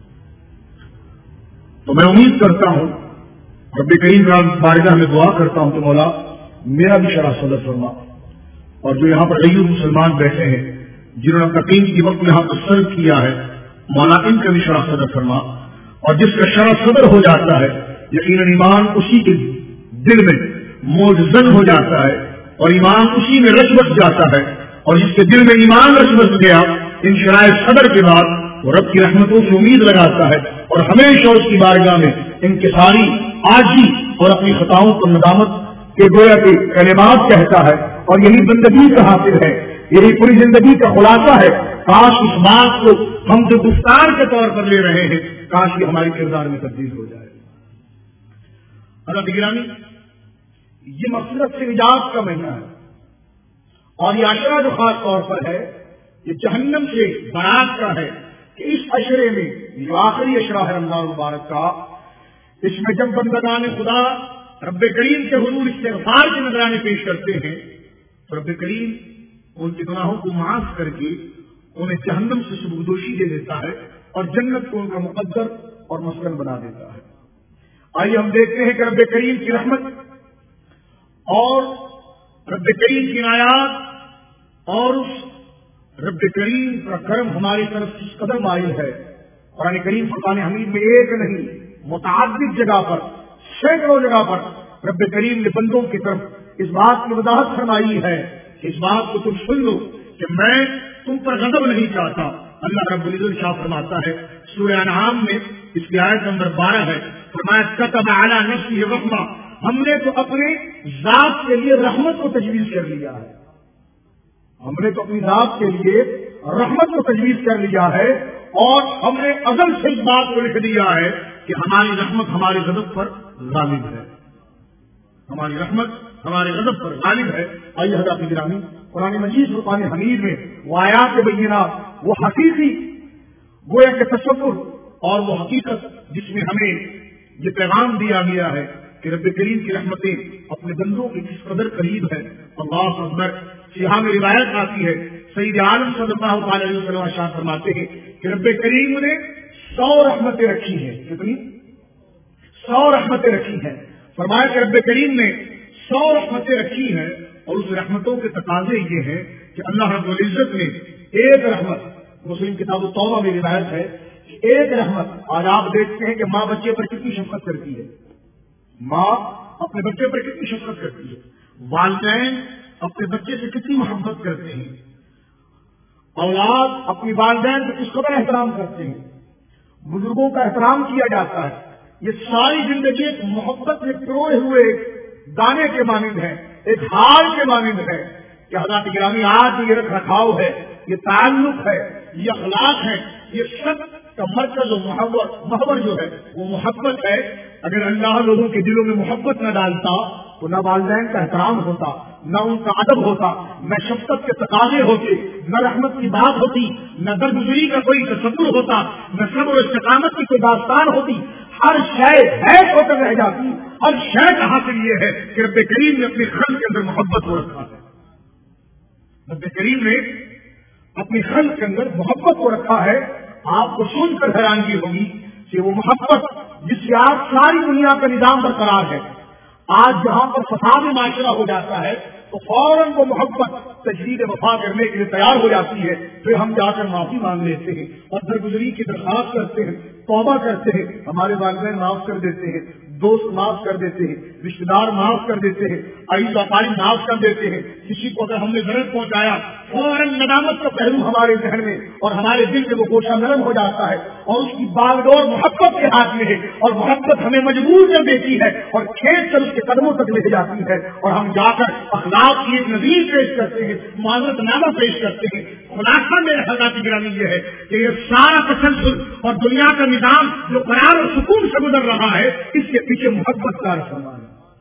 Speaker 2: تو میں امید کرتا ہوں، رب کریم کا بارگاہ میں دعا کرتا ہوں کہ مولا میرا بھی شرح صدر فرما، اور جو یہاں پر غیر مسلمان بیٹھے ہیں جنہوں نے اپنا قیمتی وقت یہاں پر صرف کیا ہے، مولا ان کا بھی شرح صدر فرما، اور جس کا شرح صدر ہو جاتا ہے یقیناً ایمان اسی کے دل میں موجزن ہو جاتا ہے، اور ایمان اسی میں رچ بس جاتا ہے، اور جس کے دل میں ایمان رچ بس گیا ان شرائع صدر کے بعد وہ رب کی رحمتوں سے امید لگاتا ہے، اور ہمیشہ اس کی بارگاہ میں
Speaker 4: انکساری آجی اور اپنی خطاؤں پر ندامت کے گویا کے کلمات کہتا ہے، اور یہی بندگی کا حاصل ہے، یہی پوری زندگی کا خلاصہ ہے۔ کاش اس بات کو ہم جو گفتار کے طور پر لے رہے ہیں کاش یہ ہماری کردار میں تبدیل ہو جائے۔ حضرت گرامی، یہ مغفرت سے نجات کا مہینہ ہے، اور یہ عشرہ جو خاص طور پر ہے یہ جہنم سے برات کا ہے کہ اس عشرے میں جو آخری عشرہ ہے رمضان مبارک کا، اس میں جب بندگان خدا رب کریم کے حضور استغفار کی نذرانے پیش کرتے ہیں تو رب کریم ان کے گناہوں کو معاف کر کے انہیں جہنم سے سبکدوشی دے دیتا ہے اور جنت کو ان کا مقدر اور مسکن بنا دیتا ہے۔ آئیے ہم دیکھتے ہیں کہ رب کریم کی رحمت اور رب کریم کی عنایات اور اس رب کریم کا کرم ہماری طرف کس قدر مائل ہے۔ قرآن کریم فرقان حمید میں ایک نہیں متعدد جگہ پر، سینکڑوں جگہ پر رب کریم نے بندوں کی طرف اس بات کی وضاحت فرمائی ہے، اس بات کو تم سن لو کہ میں تم پر غضب نہیں چاہتا۔ اللہ رب العزت شاہ فرماتا ہے سورہ انعام میں، اس کی آیت نمبر بارہ ہے، فرمایا كتب على نفسه الرحمہ، ہم نے تو اپنے ذات کے لیے رحمت کو تجویز کر لیا ہے، ہم نے تو اپنی ذات کے لیے رحمت کو تجویز کر لیا ہے، اور ہم نے ازل سے اس بات کو لکھ دیا ہے کہ ہماری رحمت ہمارے غضب پر غالب ہے، ہماری رحمت ہمارے غضب پر غالب ہے۔ آئیے حضرات گرامی، قرآن مجید فرقان حمید میں وہ آیات بینات، وہ حقیقی گویا کے تصور اور وہ حقیقت جس میں ہمیں یہ پیغام دیا گیا ہے کہ رب کریم کی رحمتیں اپنے بندوں کے کس قدر قریب ہے۔ اللہ اکبر، سیاح میں روایت آتی ہے، سید عالم صلی اللہ تعالی علیہ وسلم ارشاد فرماتے ہیں کہ رب کریم نے سو رحمتیں رکھی ہیں، کتنی؟ سو رحمتیں رکھی ہیں۔ فرمایا کہ رب کریم نے سو رحمتیں رکھی ہیں، اور اس رحمتوں کے تقاضے یہ ہیں کہ اللہ رب العزت نے ایک رحمت، مسلم کتاب التوبہ میں روایت ہے کہ ایک رحمت، آج آپ دیکھتے ہیں کہ ماں بچے پر کتنی شفقت کرتی ہے، ماں اپنے بچے پر کتنی شفقت کرتی ہے، والدین اپنے بچے سے کتنی محبت کرتے ہیں، اولاد اپنی والدین سے کس قدر احترام کرتے ہیں، بزرگوں کا احترام کیا جاتا ہے۔ یہ ساری زندگی ایک محبت میں پروئے ہوئے دانے کے مانند ہے، ایک ہار کے مانند ہے کہ حضرات گرامی آج یہ رکھ رکھاؤ ہے، یہ تعلق ہے، یہ اخلاق ہے، یہ سب کا مرکز و محور محور جو ہے وہ محبت ہے۔ اگر اللہ لوگوں کے دلوں میں محبت نہ ڈالتا تو نہ والدین کا احترام ہوتا، نہ ان کا ادب ہوتا، نہ شفقت کے تقاضے ہوتے، نہ رحمت کی بات ہوتی، نہ درگزری کا کوئی تصور ہوتا، نہ صبر و استقامت کی کوئی داستان ہوتی۔ ہر شے حیث ہو کر رہ جاتی۔ ہر شے کا حاصل یہ ہے کہ رب کریم نے اپنے خلق کے اندر محبت کو رکھا ہے، رب کریم نے اپنی خلق کے اندر محبت کو رکھا ہے۔ آپ کو سن کر حیرانگی ہوگی کہ وہ محبت جس سے آج ساری دنیا کا نظام برقرار ہے، آج جہاں پر فساد معاشرہ ہو جاتا ہے تو فوراً وہ محبت تجدید وفا کرنے کے لیے تیار ہو جاتی ہے، پھر ہم جا کر معافی مانگ لیتے ہیں اور درگزری کی درخواست کرتے ہیں، توبہ کرتے ہیں، ہمارے والدین معاف کر دیتے ہیں، دوست معاف کر دیتے ہیں، رشتے دار معاف کر دیتے ہیں، عزیز اقارب معاف کر دیتے ہیں۔ کسی کو اگر ہم نے ضرر پہنچایا فوراً ندامت کا پہلو ہمارے ذہن میں اور ہمارے دل میں وہ گوشہ نرم ہو جاتا ہے، اور اس کی باغڈور محبت کے ہاتھ میں ہے، اور محبت ہمیں مجبور کر دیتی ہے اور کھینچ کر اس کے قدموں تک لے جاتی ہے، اور ہم جا کر اخلاق کی ایک نظیر پیش کرتے ہیں، معذرت نامہ پیش کرتے ہیں۔ خلاصہ میرے حضرات گرامی یہ ہے کہ یہ سارا تسلسل اور دنیا کا نظام جو قرار اور سکون سے گزر رہا ہے، اس کے پیچھے محبت کا فرمان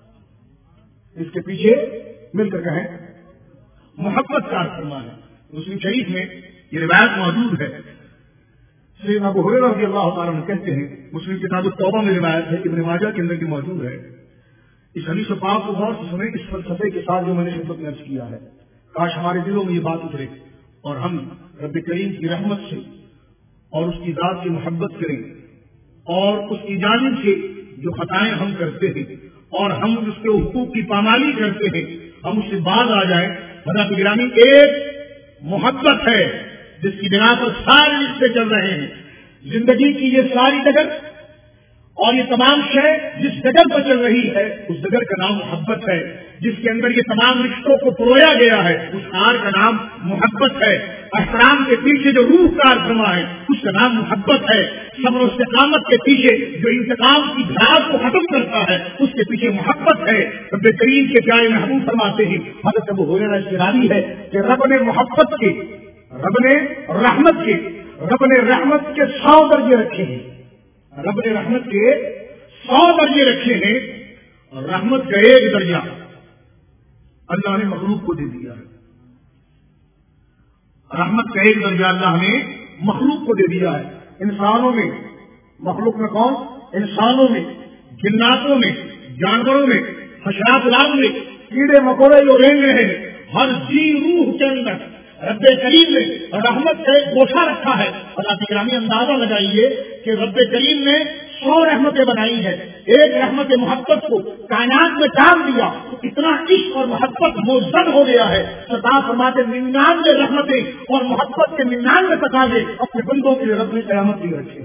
Speaker 4: ہے، اس کے پیچھے مل کر کہیں محبت کا فرمان ہے۔ مسلم شریف میں یہ روایت موجود ہے، سیدنا ابو ہریرہ رضی اللہ تعالیٰ عنہ کہتے ہیں، مسلم کتاب التوبہ میں روایت ہے، ابن ماجہ کے اندر بھی موجود ہے۔ اس حدیث پاک کو غور سے سنیں، اس فلسفے کے ساتھ جو میں نے خدمت میں عرض کیا ہے، کاش ہمارے دلوں میں یہ بات اترے اور ہم رب کریم کی رحمت سے اور اس کی ذات کی محبت کریں، اور اس کی جانب سے جو خطائیں ہم کرتے ہیں اور ہم اس کے حقوق کی پامالی کرتے ہیں، ہم اس سے باز آ جائیں۔ حضرات گرامی، ایک محبت ہے جس کی بنا پر سارے رشتے چل رہے ہیں، زندگی کی یہ ساری ڈگر اور یہ تمام شے جس ڈگر پر چل رہی ہے اس ڈگر کا نام محبت ہے، جس کے اندر یہ تمام رشتوں کو پرویا گیا ہے اس ہار کا نام محبت ہے۔ احترام کے پیچھے جو روح کار فرما ہے اس کا نام محبت ہے. صبر و استقامت کے پیچھے جو انتقام کی دھار کو ختم کرتا ہے اس کے پیچھے محبت ہے. رب کریم کے پیارے محبوب فرماتے ہیں حضرت ابو ہریرہ سے راوی ہے کہ رب نے محبت کے رب نے رحمت کے رب نے رحمت کے سو درجے رکھے ہیں. رب نے رحمت کے سو درجے رکھے ہیں اور رحمت کا ایک درجہ اللہ نے مخلوق کو دے دیا ہے. رحمت کا ایک درجہ اللہ نے مخلوق کو دے دیا ہے. انسانوں میں مخلوق میں کون؟ انسانوں میں، جناتوں میں، جانوروں میں، حشرات الارض میں، کیڑے مکوڑے جو رینگے ہیں، ہر جی روح کے اندر رب کریم نے رحمت کا ایک گوشہ رکھا ہے. اللہ کی گرامی اندازہ لگائیے کہ رب کریم نے سو رحمتیں بنائی ہے. ایک رحمت محبت کو کائنات میں ڈال دیا تو اتنا عشق اور محبت موزن ہو گیا ہے. سرکار فرماتے ننانوے رحمتیں اور محبت کے ننانوے تقاضے اپنے بندوں کے لیے رب نے قیامت کی رکھے.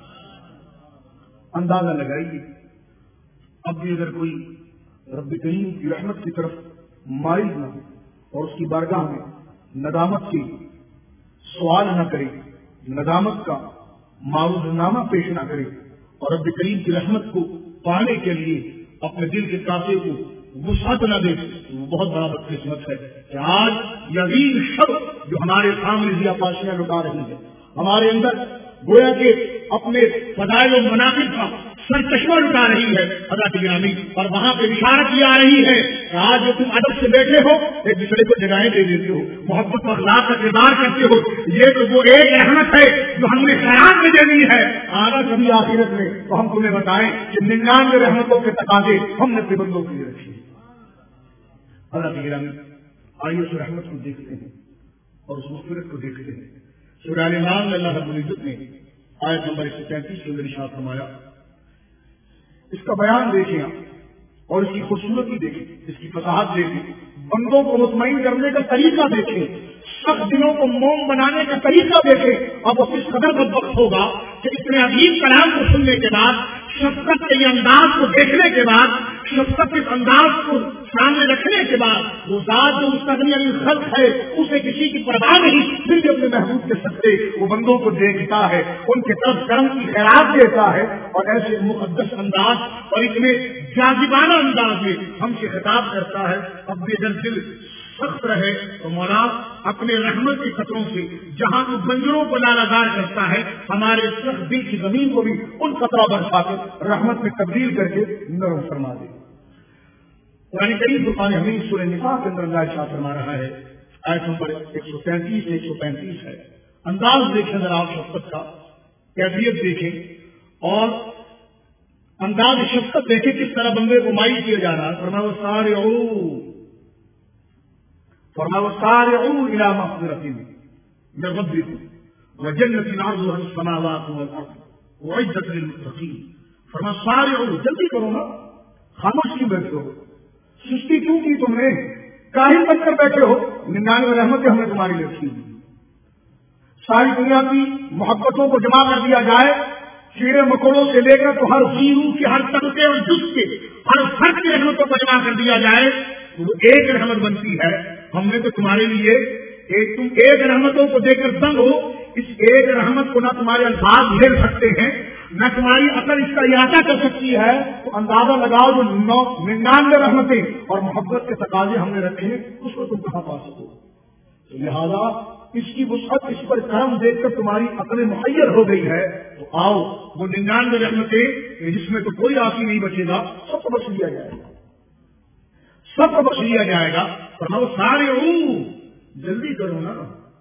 Speaker 4: اندازہ لگائیے اب بھی اگر کوئی رب کریم کی رحمت کی طرف مائل نہ ہو اور اس کی بارگاہ میں ندامت کی سوال نہ کرے، ندامت کا معروض نامہ پیش نہ کرے اور رب کریم کی رحمت کو پانے کے لیے اپنے دل کے کاسے کو وسعت نہ دے، وہ بہت بڑا بدقسمت ہے کہ آج یہ عظیم شب جو ہمارے سامنے ضیا پاشیاں لٹا رہی ہے، ہمارے اندر گویا کہ اپنے فضائل و مناقب کا سر چشمہ لٹا رہی ہے اللہ کی گرامی، اور وہاں پہ اشارت کی آ رہی ہے کہ آج جو تم ادب سے بیٹھے ہو ایک دوسرے کو جگہیں دے دیتے ہو، محبت و اخلاق کا کردار کرتے ہو. یہ تو وہ ایک رحمت ہے جو ہم نے خیرات میں دینی ہے. آنا کبھی آخرت میں تو ہم تمہیں بتائیں کہ ننانوے رحمتوں کے تقاضے ہم نے اپنے بندوں کے لیے رکھے. اللہ کی گرامی آئیے اس رحمت کو دیکھتے ہیں اور اس مغفرت کو دیکھتے ہیں. سورہ آل عمران میں اللہ رب العزت نے آیت نمبر ایک سو تینتیس کے اندر ارشاد فرمایا. اس کا بیان دیکھیں اور اس کی خوبصورتی دیکھیں، اس کی فصاحت دیکھیں، بندوں کو مطمئن کرنے کا طریقہ دیکھیں، سخت دلوں کو موم بنانے کا طریقہ دیکھیں. اب وہ کس قدر بدبخت ہوگا کہ اتنے عجیب کلام کو سننے کے بعد، شفقت کے انداز کو دیکھنے کے بعد، شفقت کے انداز کو سامنے رکھنے کے بعد وہ ذات جو مستغنی عن الخلق ہے اسے کسی کی پرواہ نہیں، پھر بھی اپنے محبوب کے سکتے وہ بندوں کو دیکھتا ہے، ان کے طرف کرم کی خیرات دیتا ہے اور ایسے مقدس انداز اور اتنے جاذبانہ انداز میں ہم سے خطاب کرتا ہے. اب بھی اگر دل سخت رہے تو مولا اپنے رحمت کے قطروں سے جہاں وہ بنجروں کو لالازار کرتا ہے ہمارے سخت دل کی زمین کو بھی ان قطرہ برسا کر رحمت میں تبدیل کر کے نرم فرما دے. قرآن کریم فرقان حمید سورہ نساء کے اندر اللہ ارشاد فرما رہا ہے، آیت نمبر ایک سو تینتیس سے ایک سو پینتیس ہے. انداز دیکھیں ذرا آپ شفقت کا، کیفیت دیکھیں اور انداز شفقت دیکھیں کس طرح بندے کو مائل کیا جا رہا ہے. فرمایا وسارعوا فرمایا وسارعوا الى مغفرۃ من ربکم وجنۃ عرضها السماوات والارض اعدت للمتقین. فرمایا سارعوا، جلدی کرو نا، خاموش کیوں بیٹھے ہو، سستی کیوں کی تم نے، کاہل بن کر بیٹھے ہو. ننانوے رحمتیں ہم نے تمہاری لیے رکھی ہوئی، ساری دنیا کی محبتوں کو جمع کر دیا جائے، کیڑے مکوڑوں سے لے کر تو ہر زیرو کے ہر طبقے اور جز کے ہر فرد کی رحمتوں کو جمع کر دیا جائے تو وہ ایک رحمت بنتی ہے. ہم نے تو تمہارے لیے ایک تم ایک رحمتوں کو دیکھ کر دنگ ہو، اس ایک رحمت کو نہ تمہارے الفاظ جھیل سکتے ہیں نہ تمہاری عقل اس کا احاطہ کر سکتی ہے. تو اندازہ لگاؤ جو ننانوے رحمتیں اور محبت کے تقاضے ہم نے رکھے ہیں اس کو تم کہاں پا سکو. لہذا اس کی وسعت، اس پر کرم دیکھ کر تمہاری عقل محیر ہو گئی ہے تو آؤ وہ ننانوے رحمتیں جس میں تو کوئی آسی نہیں بچے گا سب کو بخش دیا جائے گا، سب کو بخش دیا جائے گا. فرماؤ سارے او جلدی کرو نا،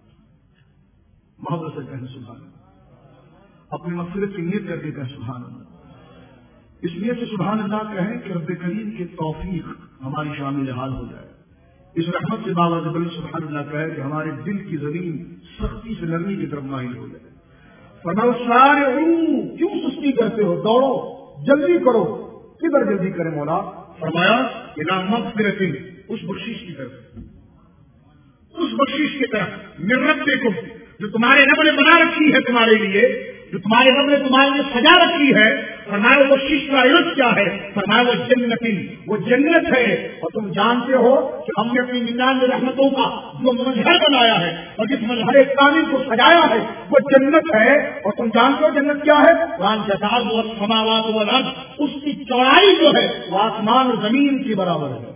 Speaker 4: محبت سے کہیں سبحان اللہ، اپنی مغفرت کی نیت کر کے کہیں سبحان اللہ. اس لیے سے سبحان اللہ کہیں کہ رب کریم کی توفیق ہماری شامل حال ہو جائے. اس رحمت سے بابا زبر سبحان اللہ کہے کہ ہمارے دل کی زمین سختی سے نرمی کی طرف مائل ہو جائے. فرماؤ سارے او کیوں سستی کرتے ہو، دوڑو، جلدی کرو. کدھر جلدی کرے مولا؟ فرمایا الی مغفرۃ، اس بخشش کی طرف، اس بخشش کی طرف من ربکم، جو تمہارے رب نے بنا رکھی ہے تمہارے لیے، جو تمہارے رب نے تمہارے لیے سجا رکھی ہے. فرمایا وہ بخشش کا عوض کیا ہے؟ فرمایا وہ جنتی، وہ جنت ہے. اور تم جانتے ہو کہ ہم نے اپنی ننانوے رحمتوں کا جو مظہر بنایا ہے اور جس مظہر کامل کو سجایا ہے وہ جنت ہے. اور تم جانتے ہو جنت کیا ہے؟ قرآن جزاد و سماوات والارض، اس کی چوڑائی جو ہے وہ آسمان اور زمین کے برابر ہے.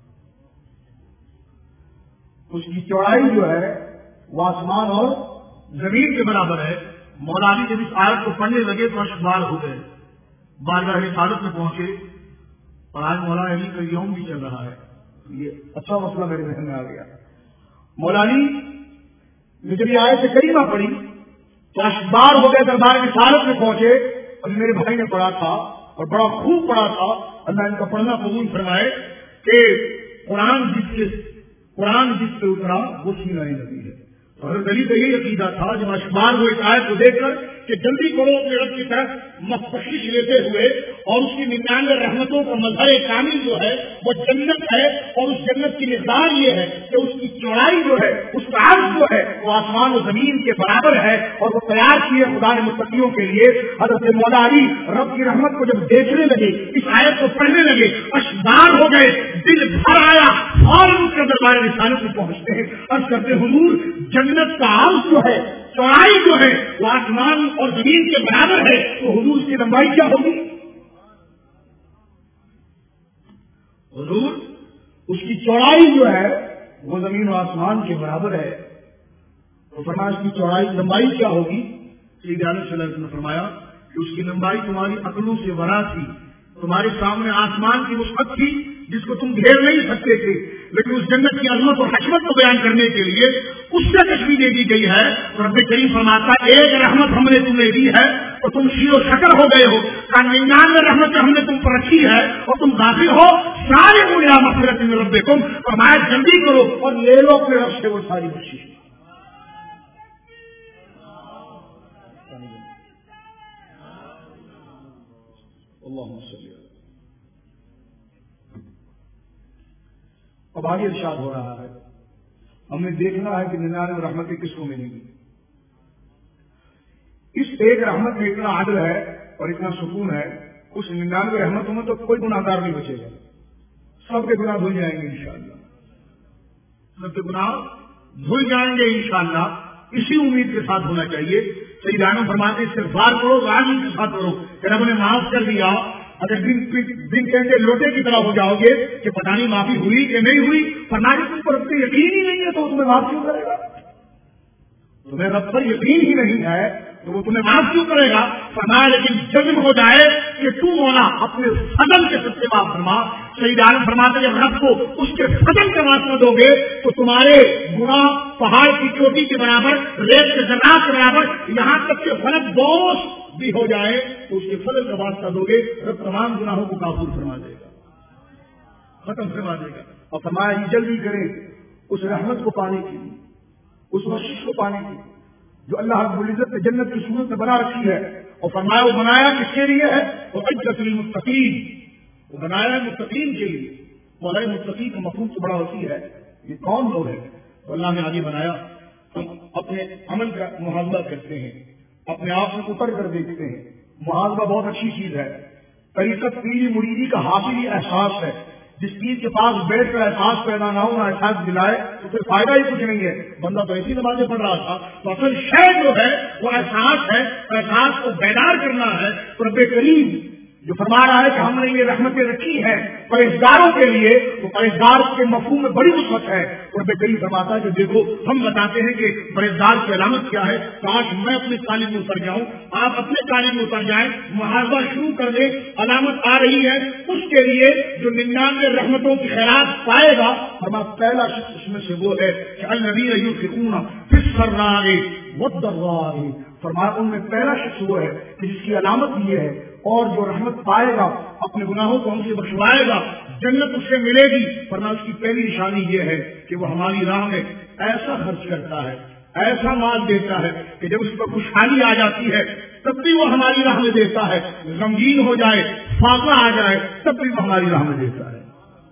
Speaker 4: اس کی چوڑائی جو ہے وہ آسمان اور زمین کے برابر ہے. مولانا جب اس آیت کو پڑھنے لگے تو اشبار ہو گئے، بارگاہ رسالت میں پہنچے اور آج مولانا علی کا یوم بھی چل رہا ہے. یہ اچھا مسئلہ میرے ذہن میں آ گیا. مولانا نے جب یہ آیت کریمہ پڑھی تو اشبار ہو گئے، دربار رسالت میں پہنچے اور میرے بھائی نے پڑھا تھا اور بڑا خوب پڑھا تھا. اللہ ان کا پڑھنا قبول فرمائے کہ قرآن جس کے قرآن جس پہ اترا وہ سینہ نبی ہے. حضرت علی کا یہ عقیدہ تھا جب اشبار ہوئے آیت کو دیکھ کر کہ جلدی کرو اپنے رب کی طرف بخشش لیتے ہوئے، اور اس کی ننانوے رحمتوں کا مظہر کامل جو ہے وہ جنت ہے. اور اس جنت کی مقدار یہ ہے کہ اس کی چوڑائی جو ہے، اس کا عرض جو ہے وہ آسمان و زمین کے برابر ہے. اور وہ تیار کیے خدا نے متقیوں کے لیے. حضرت مولا علی رب کی رحمت کو جب دیکھنے لگے، اس آیت کو پڑھنے لگے، اشبار ہو گئے، دل بھر آیا اور اس کے دربار رسالت میں پہنچتے ہیں اور کرتے حضور جنت کا عرض جو ہے، چوڑائی جو ہے وہ آسمان اور زمین کے برابر ہے، تو حضور اس کی لمبائی کیا ہوگی؟ حضور اس کی چوڑائی جو ہے وہ زمین و آسمان کے برابر ہے. تو فرمایا اس کی چوڑائی لمبائی کیا ہوگی؟ سیدھے علیہ صلی اللہ علیہ وسلم نے فرمایا کہ اس کی لمبائی تمہاری عقلوں سے ورا تھی. تمہارے سامنے آسمان کی وسعت تھی جس کو تم گھیر نہیں سکتے تھے، لیکن اس جنت کی عظمت اور حشمت کو بیان کرنے کے لیے اس سے تشریح دے دی گئی ہے. رب کریم فرماتا ایک رحمت ہم نے تمہیں دی ہے اور تم شیر و شکر ہو گئے ہو. ننانوے رحمت ہم نے تم پر رکھی ہے اور تم داخل ہو سارے ملیا مغفرت من ربکم. فرمایا جلدی کرو اور لے لو اپنے رب سے وہ ساری بخشش. اللہم صلی اللہ. اب آگے ارشاد ہو رہا ہے، ہم نے دیکھنا ہے کہ ننانوے رحمتیں کس کو ملیں گی. اس ایک رحمت میں اتنا عدل ہے اور اتنا سکون ہے، اس ننانوے رحمتوں میں تو کوئی گناہ گار نہیں بچے گا. سب کے گناہ دھل جائیں گے انشاءاللہ، سب کے گناہ دھل جائیں گے انشاءاللہ. اسی امید کے ساتھ ہونا چاہیے. سیدانہ فرماتے استغفار کرو، راضی کے ساتھ کرو کہ رب نے معاف کر دیا. اگر دن دن کہتے لوٹے کی طرح ہو جاؤ گے کہ پتہ نہیں معافی ہوئی کہ نہیں ہوئی، فرمایا تم پر اپنے یقین ہی نہیں ہے تو تمہیں معاف کیوں کرے گا؟ تمہیں رب پر یقین ہی نہیں ہے تو وہ تمہیں معاف کیوں کرے گا؟ فرمایا لیکن جذب ہو جائے کہ تو مولا اپنے فضل کے سب سے معاف فرما. سید عالم فرماتے جب رب کو اس کے فضل کا واسطہ دو گے تو تمہارے گناہ پہاڑ کی چوٹی کے برابر، ریت کے ذرات کے برابر، یہاں تک کہ غلط دوست بھی ہو جائے تو اس کے فضل کا واسطہ دو گے، رب تمام گناہوں کو کافور فرما دے گا، ختم فرما دے گا. اور فرمایا یہ جلدی کرے اس رحمت کو پانے کی، اس بخشش کو پانے کی جو اللہ رب العزت نے جنت کی صورت میں بنا رکھی ہے. اور فرمایا وہ بنایا کس کے لیے ہے؟ وہ عزت للمتقین، وہ بنایا ہے متقین کے لیے. مولا متقین کا مفہوم تو بڑا وسیع ہے، یہ کون لوگ ہیں؟ تو اللہ نے آگے بنایا. ہم اپنے عمل کا محاذہ کرتے ہیں، اپنے آپ میں اتر کر دیکھتے ہیں. محاذہ بہت اچھی چیز ہے. طریقت پیری مریدی کا حاصل احساس ہے. جس چیز کے پاس بیٹھ کر احساس پیدا نہ ہو، نہ احساس دلائے تو پھر فائدہ ہی کچھ نہیں ہے. بندہ تو ایسی نمازیں پڑھ رہا تھا. تو اصل شے جو ہے وہ احساس ہے، احساس کو بیدار کرنا ہے. تو رب کریم جو فرما رہا ہے کہ ہم نے یہ رحمتیں رکھی ہیں پرہیزگاروں کے لیے، تو پرہیزگار کے مفہوم میں بڑی وسعت ہے. اور رب کریم فرماتا ہے کہ دیکھو ہم بتاتے ہیں کہ پرہیزگار کی علامت کیا ہے. کاش میں اپنے تعلیم میں اتر جاؤں، آپ اپنے تعلیم میں اتر جائیں، محاذہ شروع کر دیں. علامت آ رہی ہے اس کے لیے جو ننانوے رحمتوں کی خیرات پائے گا. فرما پہلا شخص اس میں سے وہ ہے کہ الذین ینفقون فی السراء والضراء. فرمایا ان میں پہلا شخص وہ ہے کہ جس کی علامت یہ ہے اور جو رحمت پائے گا اپنے گناہوں کو ہم سے بخشوائے گا، جنت اس سے ملے گی. فرمایا اس کی پہلی نشانی یہ ہے کہ وہ ہماری راہ میں ایسا خرچ کرتا ہے، ایسا مال دیتا ہے کہ جب اس پر خوشحالی آ جاتی ہے تب بھی وہ ہماری راہ میں دیتا ہے، غمگین ہو جائے، فاقہ آ جائے تب بھی وہ ہماری راہ میں دیتا ہے.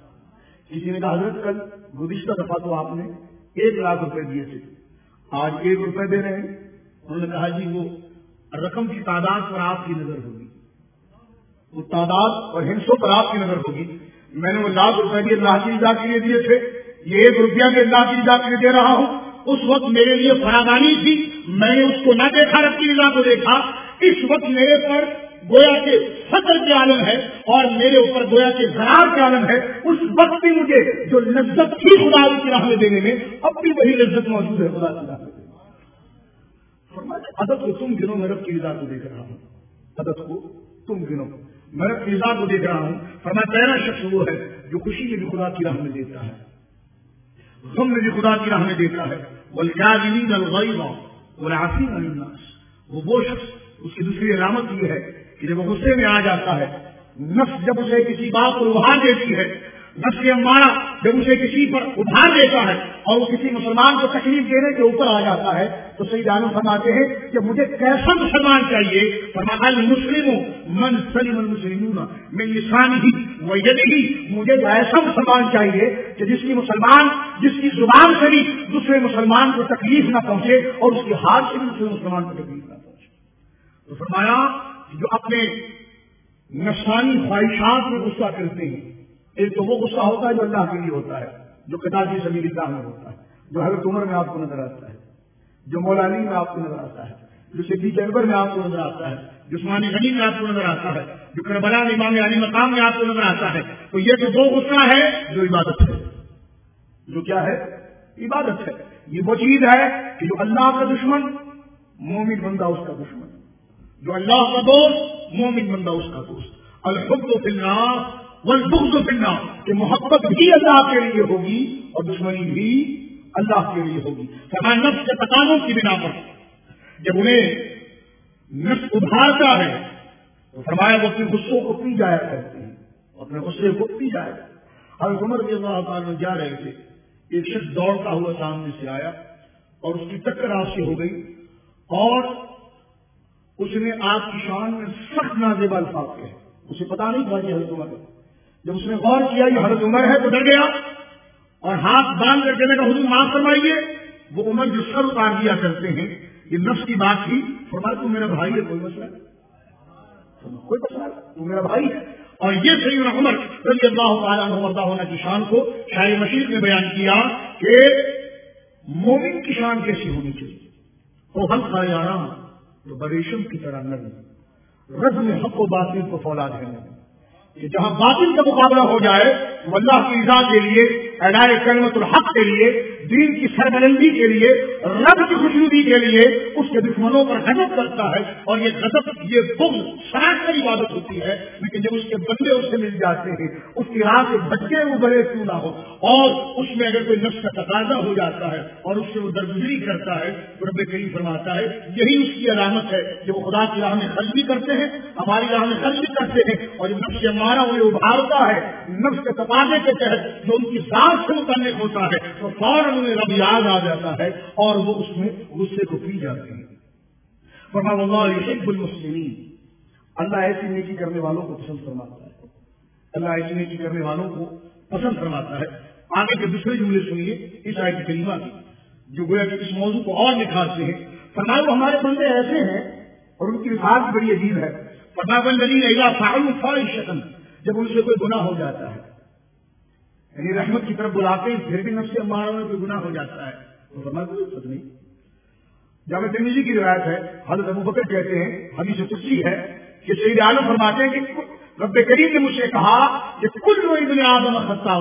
Speaker 4: کسی نے کہا حضرت کل گزشتہ دفعہ تو آپ نے ایک لاکھ روپے دیے تھے، آج ایک روپے دے رہے ہیں. انہوں نے کہا جی وہ رقم کی تعداد پر آپ کی نظر ہوگی. وہ تعداد اور ہندسوں پر آپ کی نظر ہوگی. میں نے وہ لاکھ روپے بھی اللہ کی رضا کے لیے دیے تھے, یہ ایک روپیہ بھی اللہ کی رضا کے لیے دے رہا ہوں. اس وقت میرے لیے فراوانی تھی, میں نے اس کو نہ دیکھا, رب کی رضا کو دیکھا. اس وقت میرے پر گویا کے فخر کے عالم ہے اور میرے اوپر گویا کے زرار کے عالم ہے. اس وقت بھی مجھے جو لذت تھی خدا کی راہ میں دینے میں, اب بھی وہی لذت موجود ہے خدا کی راہ میں. عدد کو تم گنو, میں رب کی رضا کو دیکھ رہا ہوں. عدد کو تم گنو, میں رب کی رضا کو دیکھ رہا ہوں. فرمایا پہلا شخص وہ ہے جو خوشی میں بھی خدا کی راہ میں دیتا ہے, غم میں بھی خدا کی راہ میں دیتا ہے. والکاظمین الغیظ والعافین عن الناس, وہ وہ شخص, اس کی دوسری علامت یہ ہے کہ جب وہ غصے میں آ جاتا ہے, نفس جب اسے کسی بات پر ابھار دیتی ہے, نفس امارہ جب اسے کسی پر ابھار دیتا ہے اور وہ کسی مسلمان کو تکلیف دینے کے اوپر آ جاتا ہے, تو سید عالم فرماتے ہیں کہ مجھے کیسا مسلمان چاہیے. فرمایا المسلم من سلم المسلمون من لسانه ويده, مجھے ایسا مسلمان چاہیے کہ جس کی مسلمان جس کی زبان سے بھی دوسرے مسلمان کو تکلیف نہ پہنچے اور اس کے ہاتھ سے بھی دوسرے مسلمان کو تکلیف نہ پہنچے. تو فرمایا جو اپنے نفسانی خواہشات میں غصہ کرتے ہیں, ایک تو وہ غصہ ہوتا ہے جو اللہ کے لیے ہوتا ہے, جو قتال فی سبیل اللہ میں ہوتا ہے, جو حضرت عمر میں آپ کو نظر آتا ہے, جو مولا علی میں آپ کو نظر آتا ہے, جو صدیق اکبر میں آپ کو نظر آتا ہے, جو عثمان غنی میں آپ کو نظر آتا ہے, جو کربلا میں امام علی مقام میں آپ کو نظر آتا ہے. تو یہ تو وہ غصہ ہے جو عبادت ہے, جو کیا ہے عبادت ہے. یہ وہ چیز ہے کہ جو اللہ کا دشمن مومن بندہ اس کا دشمن, جو اللہ کا دوست مومن بندہ اس کا دوست. الحب فی النار والبغض فی النار, کہ محبت بھی اللہ کے لیے ہوگی اور دشمنی بھی اللہ کے لیے ہوگی. فرمایا نفس کے تقاضوں کی بنا پر جب انہیں نفس ابھارتا ہے تو فرمایا وہ اپنے غصوں کو پی جایا کرتے ہیں, اپنے غصے کو پی جایا. حضرت عمر رضی اللہ تعالیٰ جا رہے تھے, ایک شخص دوڑتا ہوا سامنے سے آیا اور اس کی ٹکر آپ سے ہو گئی اور اس نے آپ کی شان میں سخت نازیبا الفاظ کہے. اسے پتا نہیں تھا کہ حضرت عمر ہے. جب اس نے غور کیا یہ حضرت عمر ہے تو ڈر گیا اور ہاتھ باندھ کر کہنے کا حضور معاف فرمائیے. وہ عمر جو سر اتار دیا کرتے ہیں, یہ نفس کی بات تھی. فرمایا تو میرا بھائی ہے, کوئی مسئلہ کوئی مسئلہ تو میرا بھائی ہے. اور یہ سیدنا عمر رضی اللہ تعالیٰ عنہ وارضاہ ہونے کی شان کو شاعر مشیق نے بیان کیا کہ مومن کی شان کیسی ہونی چاہیے. تو ہم کھائے آرام تو بریشم کی طرح نرم, رزم حق و باطل کو فولاد ہے کہ جہاں باطل کا مقابلہ ہو جائے تو اللہ کی رضا کے لیے, ادائے کلمت الحق کے لیے, دین کی سربلندی کے لیے, رب کی خوشنودی کے لیے اس کے دشمنوں پر غضب کرتا ہے. اور یہ غضب یہ بغض سراسر عبادت ہوتی ہے, لیکن جب اس کے بندے اس سے مل جاتے ہیں, اس کی راہ سے بچے وہ بڑے کیوں نہ ہو, اور اس میں اگر کوئی نفس کا تقاضا ہو جاتا ہے اور اس سے وہ درگزری کرتا ہے تو رب کریم فرماتا ہے یہی اس کی علامت ہے کہ وہ خدا کی راہ میں خرچ بھی کرتے ہیں, ہماری راہ میں خرچ بھی کرتے ہیں. اور جب نفس ہمارا انہیں ابھارتا ہے نفس کے تقاضے کے تحت جو ان کی ذات سے متعلق ہوتا ہے تو فوراً انہیں رب یاد آ جاتا ہے اور وہ اس میں غصے کو پی جاتے ہیں. فرمایا اللہ یحب المحسنین, اللہ ایسی نیکی کرنے والوں کو پسند فرماتا ہے, اللہ ایسی نیکی کرنے والوں کو پسند فرماتا ہے. آگے کے دوسرے جملے سنیے اس آیت کریمہ کی جو گویا کہ اس موضوع کو اور نکھارتے ہیں. فرمایا وہ ہمارے بندے ایسے ہیں اور ان کی رفاقت بڑی عجیب ہے. فرمایا والذین اذا فعلوا فاحشۃ, جب ان سے کوئی گناہ ہو جاتا ہے, یعنی رحمت کی طرف بلاتے ہیں پھر بھی نفس امارہ میں کوئی گناہ ہو جاتا ہے تو فرمایا کوئی سچ نہیں. جامع ترمذی کی روایت ہے, حضرت ابو بکر کہتے ہیں, حدیث قدسی ہے کہ سید عالم فرماتے ہیں کہ رب کریم نے مجھ سے کہا کہ کل ابن آدم خطاء,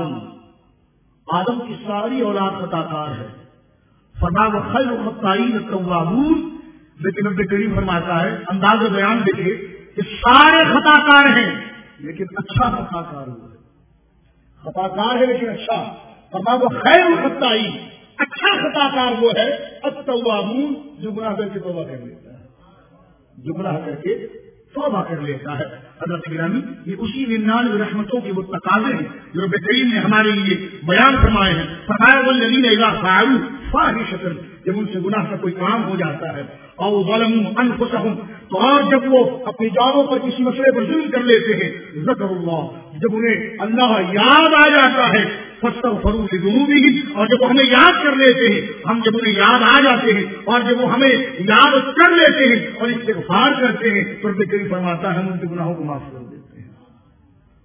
Speaker 4: آدم کی ساری اولاد خطا کار ہے. فرمایا وخیر الخطائین التوابون, لیکن رب کریم فرماتا ہے انداز بیان دیکھیے کہ سارے خطا کار ہیں لیکن اچھا خطا کار ہوا ہے, خطا کار ہے لیکن اچھا. فرمایا وخیر الخطائین, اچھا خطا کار وہ ہے التوابون, جو گناہ کر کے توبہ کر لیتا ہے, جو گناہ کر کے توبہ کر لیتا ہے. حضرت گرامی یہ اسی ننانوے رحمتوں کے وہ تقاضے ہیں جو رب کریم نے ہمارے لیے بیان فرمائے ہیں. فرمایا والذین اذا فعلوا فاحشۃ, جب ان سے گناہ کا کوئی کام ہو جاتا ہے, اور ظلموا انفسهم, تو اور جب وہ اپنی جانوں پر کسی مسئلے پر ظلم کر لیتے ہیں, ذکر اللہ, جب انہیں اللہ یاد آ جاتا ہے, فاستغفروا لذنوبهم, اور جب وہ ہمیں یاد کر لیتے ہیں, ہم جب انہیں یاد آ جاتے ہیں اور جب وہ ہمیں یاد کر لیتے ہیں اور استغفار کرتے ہیں تو رب کریم فرماتا ہے ہم ان کے گناہوں کو معاف کر دیتے ہیں.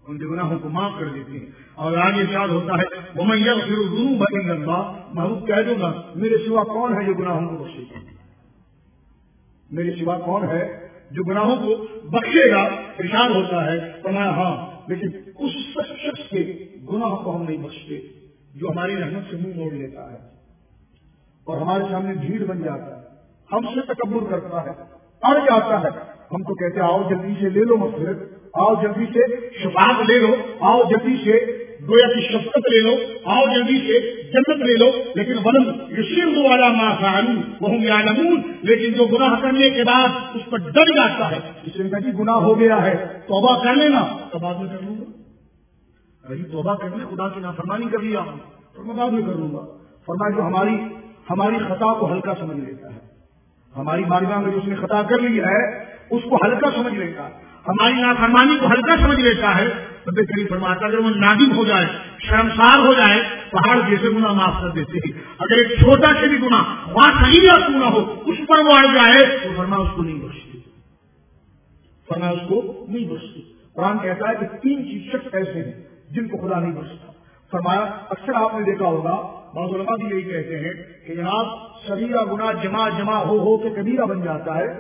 Speaker 4: ان کے گناہوں کو معاف کر دیتے ہیں. اور آگے ارشاد ہوتا ہے وَمَن يَغْفِرُ الذُّنُوبَ إِلَّا اللَّهُ، محبوب کہہ دوں گا میرے سوا کون ہے جو گناہوں کو بخشے گا، میرے سوا کون ہے جو گناہوں کو بخشے گا. ارشاد ہوتا ہے فرمایا ہاں لیکن اس شخص کے گناہ کو ہم نہیں بخشتے جو ہماری رحمت سے منہ موڑ لیتا ہے اور ہمارے سامنے بھیڑ بن جاتا ہے، ہم سے تکبر کرتا ہے، اڑ جاتا ہے. ہم تو کہتے آؤ جلدی سے لے لو مغفرت، آؤ جلدی سے شفاعت لے لو، آؤ جلدی سے گویا کی شفقت لے لو، آؤ جلدی سے جنت لے لو. لیکن ولم یصروا علی ما فعلوا وهم یعلمون، لیکن جو گناہ کرنے کے بعد اس پر ڈر جاتا ہے، اس نے کہا گناہ ہو گیا ہے توبہ کر لینا، تو بعد میں کر لوں گا. ابھی توبہ کرنے خدا کی نافرمانی کر لیا تو میں بعد میں کر لوں گا. فرمایا جو ہماری ہماری خطا کو ہلکا سمجھ لیتا ہے، ہماری بارگاہ میں جو اس نے خطا کر لی ہے اس کو ہلکا سمجھ لیتا ہے، ہماری نافرمانی کو ہلکا سمجھ لیتا ہے. نبی کریم فرماتا اگر وہ نادم ہو جائے، شرمسار ہو جائے، پہاڑ جیسے گناہ معاف کر دیتے ہیں. اگر ایک چھوٹا سے بھی گناہ وہاں صحیح یا نہ ہو اس پر وہ اڑ جائے تو فرمایا اس کو نہیں بخشتے، فرمایا اس کو نہیں بخشتے. قرآن کہتا ہے کہ تین چیز شخص ایسے ہیں جن کو خدا نہیں بخشتا. فرمایا اکثر آپ نے دیکھا ہوگا بعض علماء بھی یہی کہتے ہیں کہ جناب صغیرہ گناہ جمع جمع ہو ہو کے کبیرہ بن جاتا ہے.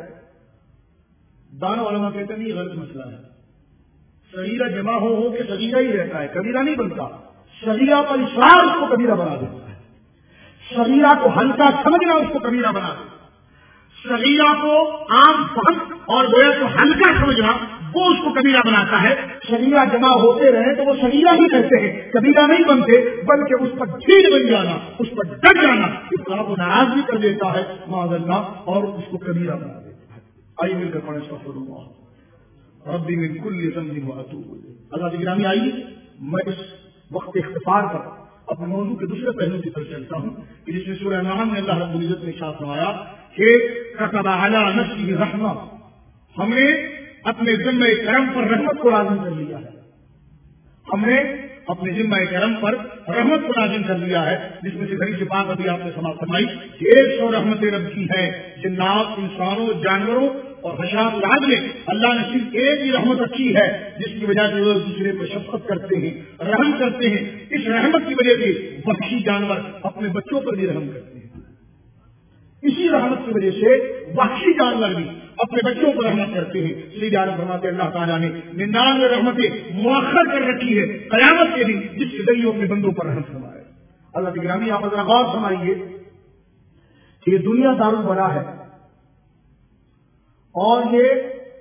Speaker 4: دانوں علماء کہتے ہیں یہ غلط مسئلہ ہے، صغیرہ جمع ہو ہو کے صغیرہ ہی رہتا ہے، کبیرہ نہیں بنتا. صغیرہ پر اصرار اس کو کبیرہ بنا دیتا ہے، صغیرہ کو ہلکا سمجھنا اس کو کبیرہ بنا دیتا ہے، صغیرہ کو عام فہم اور گویا کو ہلکا سمجھنا وہ اس کو کبیرہ بناتا ہے. صغیرہ جمع ہوتے رہے تو وہ صغیرہ ہی رہتے ہیں، کبیرہ نہیں بنتے، بلکہ اس پر ڈھیل بن جانا، اس پر ڈٹ جانا اس طرح کو ناراض بھی کر دیتا ہے معاذ اللہ، اور اس کو کبیرہ بنا دیتا ہے. آئیے مل کر پڑھیں استغفر اللہ ربی من کل ذنب واتوب الیہ. اللہ کی گرامی آئیے میں اس وقت اختصار پر اپنے موضوع کے دوسرے پہلو کی طرف چلتا ہوں کہ جس میں سورہ انعام میں اللہ رب العزت نے ارشاد فرمایا کہ كتب علی نفسہ رحمہ، ہم نے اپنے ذمہ کرم پر رحمت کو لازم کر لیا ہے، ہم نے اپنے ذمہ کرم پر رحمت کو لازم کر لیا ہے. جس میں سے بڑی سی بات ابھی آپ نے سماعت فرمائی کہ ایک سو رحمت رب کی ہے جنات انسانوں جانوروں اور حشرات العدل میں اللہ نے صرف ایک ہی رحمت رکھی ہے جس کی وجہ سے وہ ایک دوسرے پر شفقت کرتے ہیں، رحم کرتے ہیں. اس رحمت کی وجہ سے وحشی جانور اپنے بچوں پر بھی رحم کرتے ہیں، اسی رحمت کی وجہ سے وحشی جانور بھی اپنے بچوں کو رحمت کرتے ہیں. سیدھے عالم فرماتے اللہ تعالیٰ نے ننانوے رحمتیں مؤخر کر رکھی ہے قیامت کے دن جس کے ذریعے اپنے بندوں پر رحمت فرمائے. اللہ کی گرامی آپ ذرا غور فرمائیے کہ یہ دنیا دارالبلا ہے اور یہ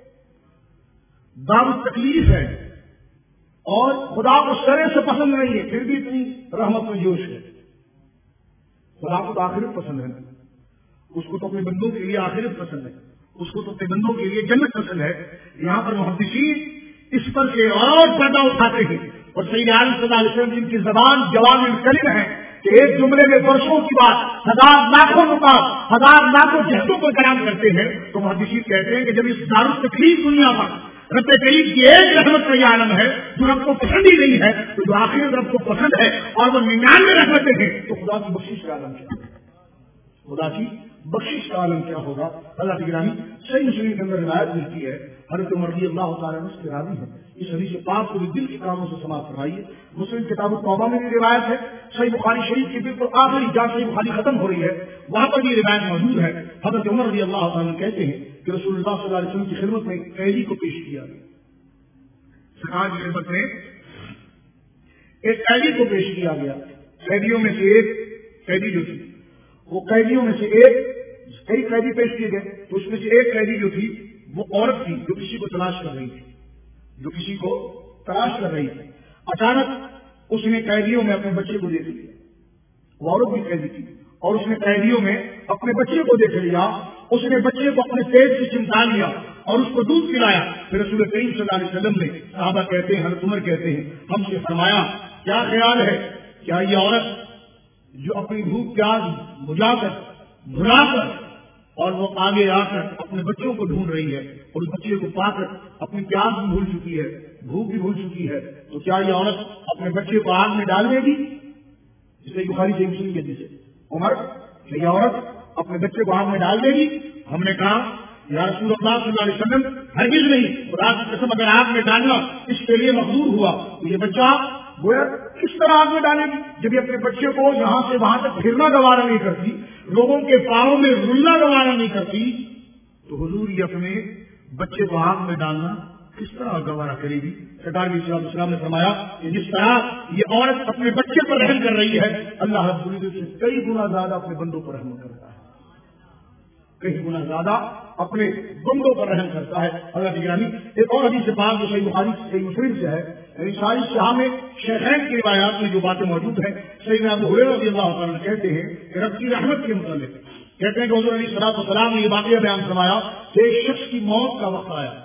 Speaker 4: دار التکلیف ہے اور خدا کو سرے سے پسند نہیں ہے، پھر بھی اتنی رحمت میں جوش ہے. خدا کو تو آخرت پسند ہے، اس کو تو اپنے بندوں کے لیے آخرت پسند ہے، اس کو تو اپنے بندوں کے لیے جنت پسند ہے. یہاں پر محدثین اس پر سے اور پردہ اٹھاتے ہیں اور سید عالم صلی اللہ علیہ وسلم جن کی زبان جوامع الکلم ہے کہ ایک جملے میں برسوں کی بات ہزار لاکھوں نکات ہزار لاکھوں جہدوں پر کلام کرتے ہیں. تو محدثین کہتے ہیں کہ جب اس دار التکلیف دنیا پر رب کریم کی ایک رحمت کا یہ عالم ہے جو رب کو پسند ہی نہیں ہے، تو جو آخر رب کو پسند ہے اور وہ ننانوے رحمتیں ہیں، تو خدا کی بخشش کا عالم کیا ہے، خدا کی بخشش کا عالم کیا ہوگا. اللہ کی گرامی صحیح مسلم کے اندر روایت ملتی ہے، حضرت عمر رضی اللہ تعالیٰ عنہ سے راضی ہے. اس حدیث پاک کو بھی دل کے کاموں سے سماعت فرمائیے. مسلم کتاب التوبہ میں بھی روایت ہے، صحیح بخاری شریف کی بالکل آخری جہاں صحیح بخاری ختم ہو رہی ہے وہاں پر بھی روایت موجود ہے. حضرت عمر رضی اللہ تعالیٰ کہتے ہیں کہ رسول اللہ صلی اللہ علیہ وسلم کی خدمت میں قیدی کو پیش کیا گیا، سرکار کی خدمت میں ایک قیدی کو پیش کیا گیا. قیدیوں میں سے ایک قیدی جو تھی وہ قیدیوں میں سے ایک کئی قیدی پیش کیے گئے تو اس میں سے ایک قیدی جو تھی وہ عورت تھی جو کسی کو تلاش کر رہی تھی جو کسی کو تلاش کر رہی تھی. اچانک اس نے قیدیوں میں اپنے بچے کو دیکھ لیا، وہ عورت بھی قیدی تھی اور اس نے قیدیوں میں اپنے بچے کو دیکھ لیا. اس نے بچے کو اپنے پیٹ سے چمٹا لیا اور اس کو دودھ پلایا. پھر رسول کریم صلی اللہ علیہ وسلم نے صحابہ کہتے ہیں حضرت عمر کہتے ہیں ہم سے فرمایا کیا خیال ہے کیا یہ عورت جو اپنی بھوک پیاس بجھا کر بھلا کر اور وہ آگے آ کر اپنے بچوں کو ڈھونڈ رہی ہے اور اس بچے کو پا کر اپنی پیاس بھی بھول چکی ہے بھوک بھی بھول چکی ہے، تو کیا یہ عورت اپنے بچے کو آگ میں ڈال دے گی؟ جسے بخاری سے مسلم کے جسے عمر کہ یہ عورت اپنے بچے کو آگ میں ڈال دے گی؟ ہم نے کہا یا رسول اللہ صلی اللہ علیہ وسلم ہرگز نہیں، خدا کی قسم اگر آگ میں ڈالنا اس کے لیے مقدور ہوا تو یہ بچہ گویا کس طرح آگ میں ڈالے گی؟ جب یہ اپنے بچے کو یہاں سے وہاں تک پھرنا گوارا نہیں کرتی، لوگوں کے پاؤں میں رلنا گوارا نہیں کرتی، تو حضور یہ اپنے بچے کو آگ میں ڈالنا کس طرح گوارا کرے گی؟ سرکار علیہ الصلوۃ والسلام نے فرمایا کہ جس طرح یہ عورت اپنے بچے پر رحم کر رہی ہے، اللہ رب العزت سے کئی گنا زیادہ اپنے بندوں پر رحم کرتا ہے، کئی گنا زیادہ اپنے بندوں پر رحم کرتا ہے۔ اللہ گرامی ایک اور حدیث پاک جو صحیح بخاری صحیح مسلم سے ہے، یعنی ساری شاہ میں شیخین کی روایات میں جو باتیں موجود ہیں، سیدنا ابو ہریرہ رضی اللہ تعالیٰ کہتے ہیں کہ رب کی رحمت کے متعلق کہتے ہیں کہ حضور علیہ الصلوۃ والسلام نے یہ واقعہ بیان فرمایا کہ ایک شخص کی موت کا وقت آیا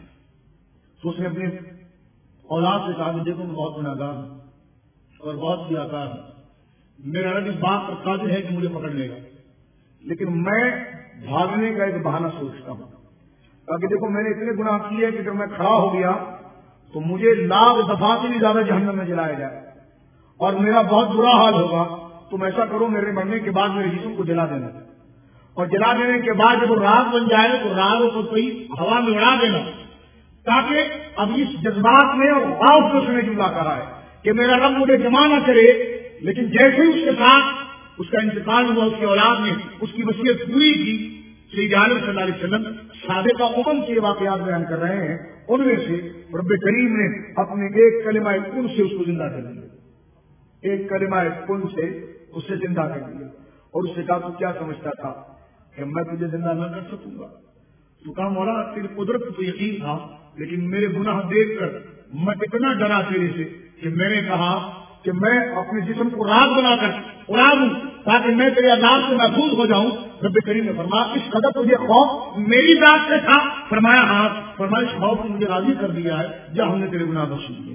Speaker 4: تو اس نے اپنے اولاد سے کہا کہ دیکھو میں بہت گناہگار ہوں اور بہت زیادہ ہوں، میرا رب اس بات پر قادر ہے کہ مجھے پکڑ لے گا، لیکن میں بھاگنے کا ایک بہانہ سوچتا ہوں تاکہ دیکھو میں نے اتنے گناہ کیے کہ جب میں کھڑا ہو گیا تو مجھے لاکھ دفعہ سے بھی زیادہ جہنم میں جلایا جائے اور میرا بہت برا حال ہوگا، تم ایسا کرو میرے مرنے کے بعد میرے جسم کو جلا دینا، اور جلا دینے کے بعد جب وہ راگ بن جائے تو راگ کو کوئی ہوا میں اڑا دینا، تاکہ اب اس جذبات میں اور خوف کو سمجھ جملہ کرا ہے کہ میرا رب مجھے جمع نہ کرے، لیکن جیسے ہی اس کے ساتھ اس کا انتقال ہوا، اس کی اولاد نے اس کی وصیت پوری کی، سید عالم صلی اللہ علیہ وسلم سابقہ امم کے واقعات بیان کر رہے ہیں، ان میں سے رب کریم نے اپنے ایک کلمہ کن سے اس کو زندہ کر دیا، ایک کلمہ کن سے اسے زندہ کر دیا، اور اس سے کہا تو کیا سمجھتا تھا کہ میں تجھے زندہ نہ کر سکوں گا؟ تو کہا مولا تیری قدرت تو یقین تھا، لیکن میرے گناہ دیکھ کر میں اتنا ڈرا تیرے سے کہ میں نے کہا کہ میں اپنے جسم کو راگ بنا کر اڑا دوں تاکہ میں تیرے عذاب سے محفوظ ہو جاؤں۔ رب کریم نے فرمایا اس قدر تجھے خوف میری ذات سے تھا؟ فرمایا ہاں۔ فرمایا اس خوف نے مجھے راضی کر دیا ہے، جا ہم نے تیرے گناہ بخش دیے،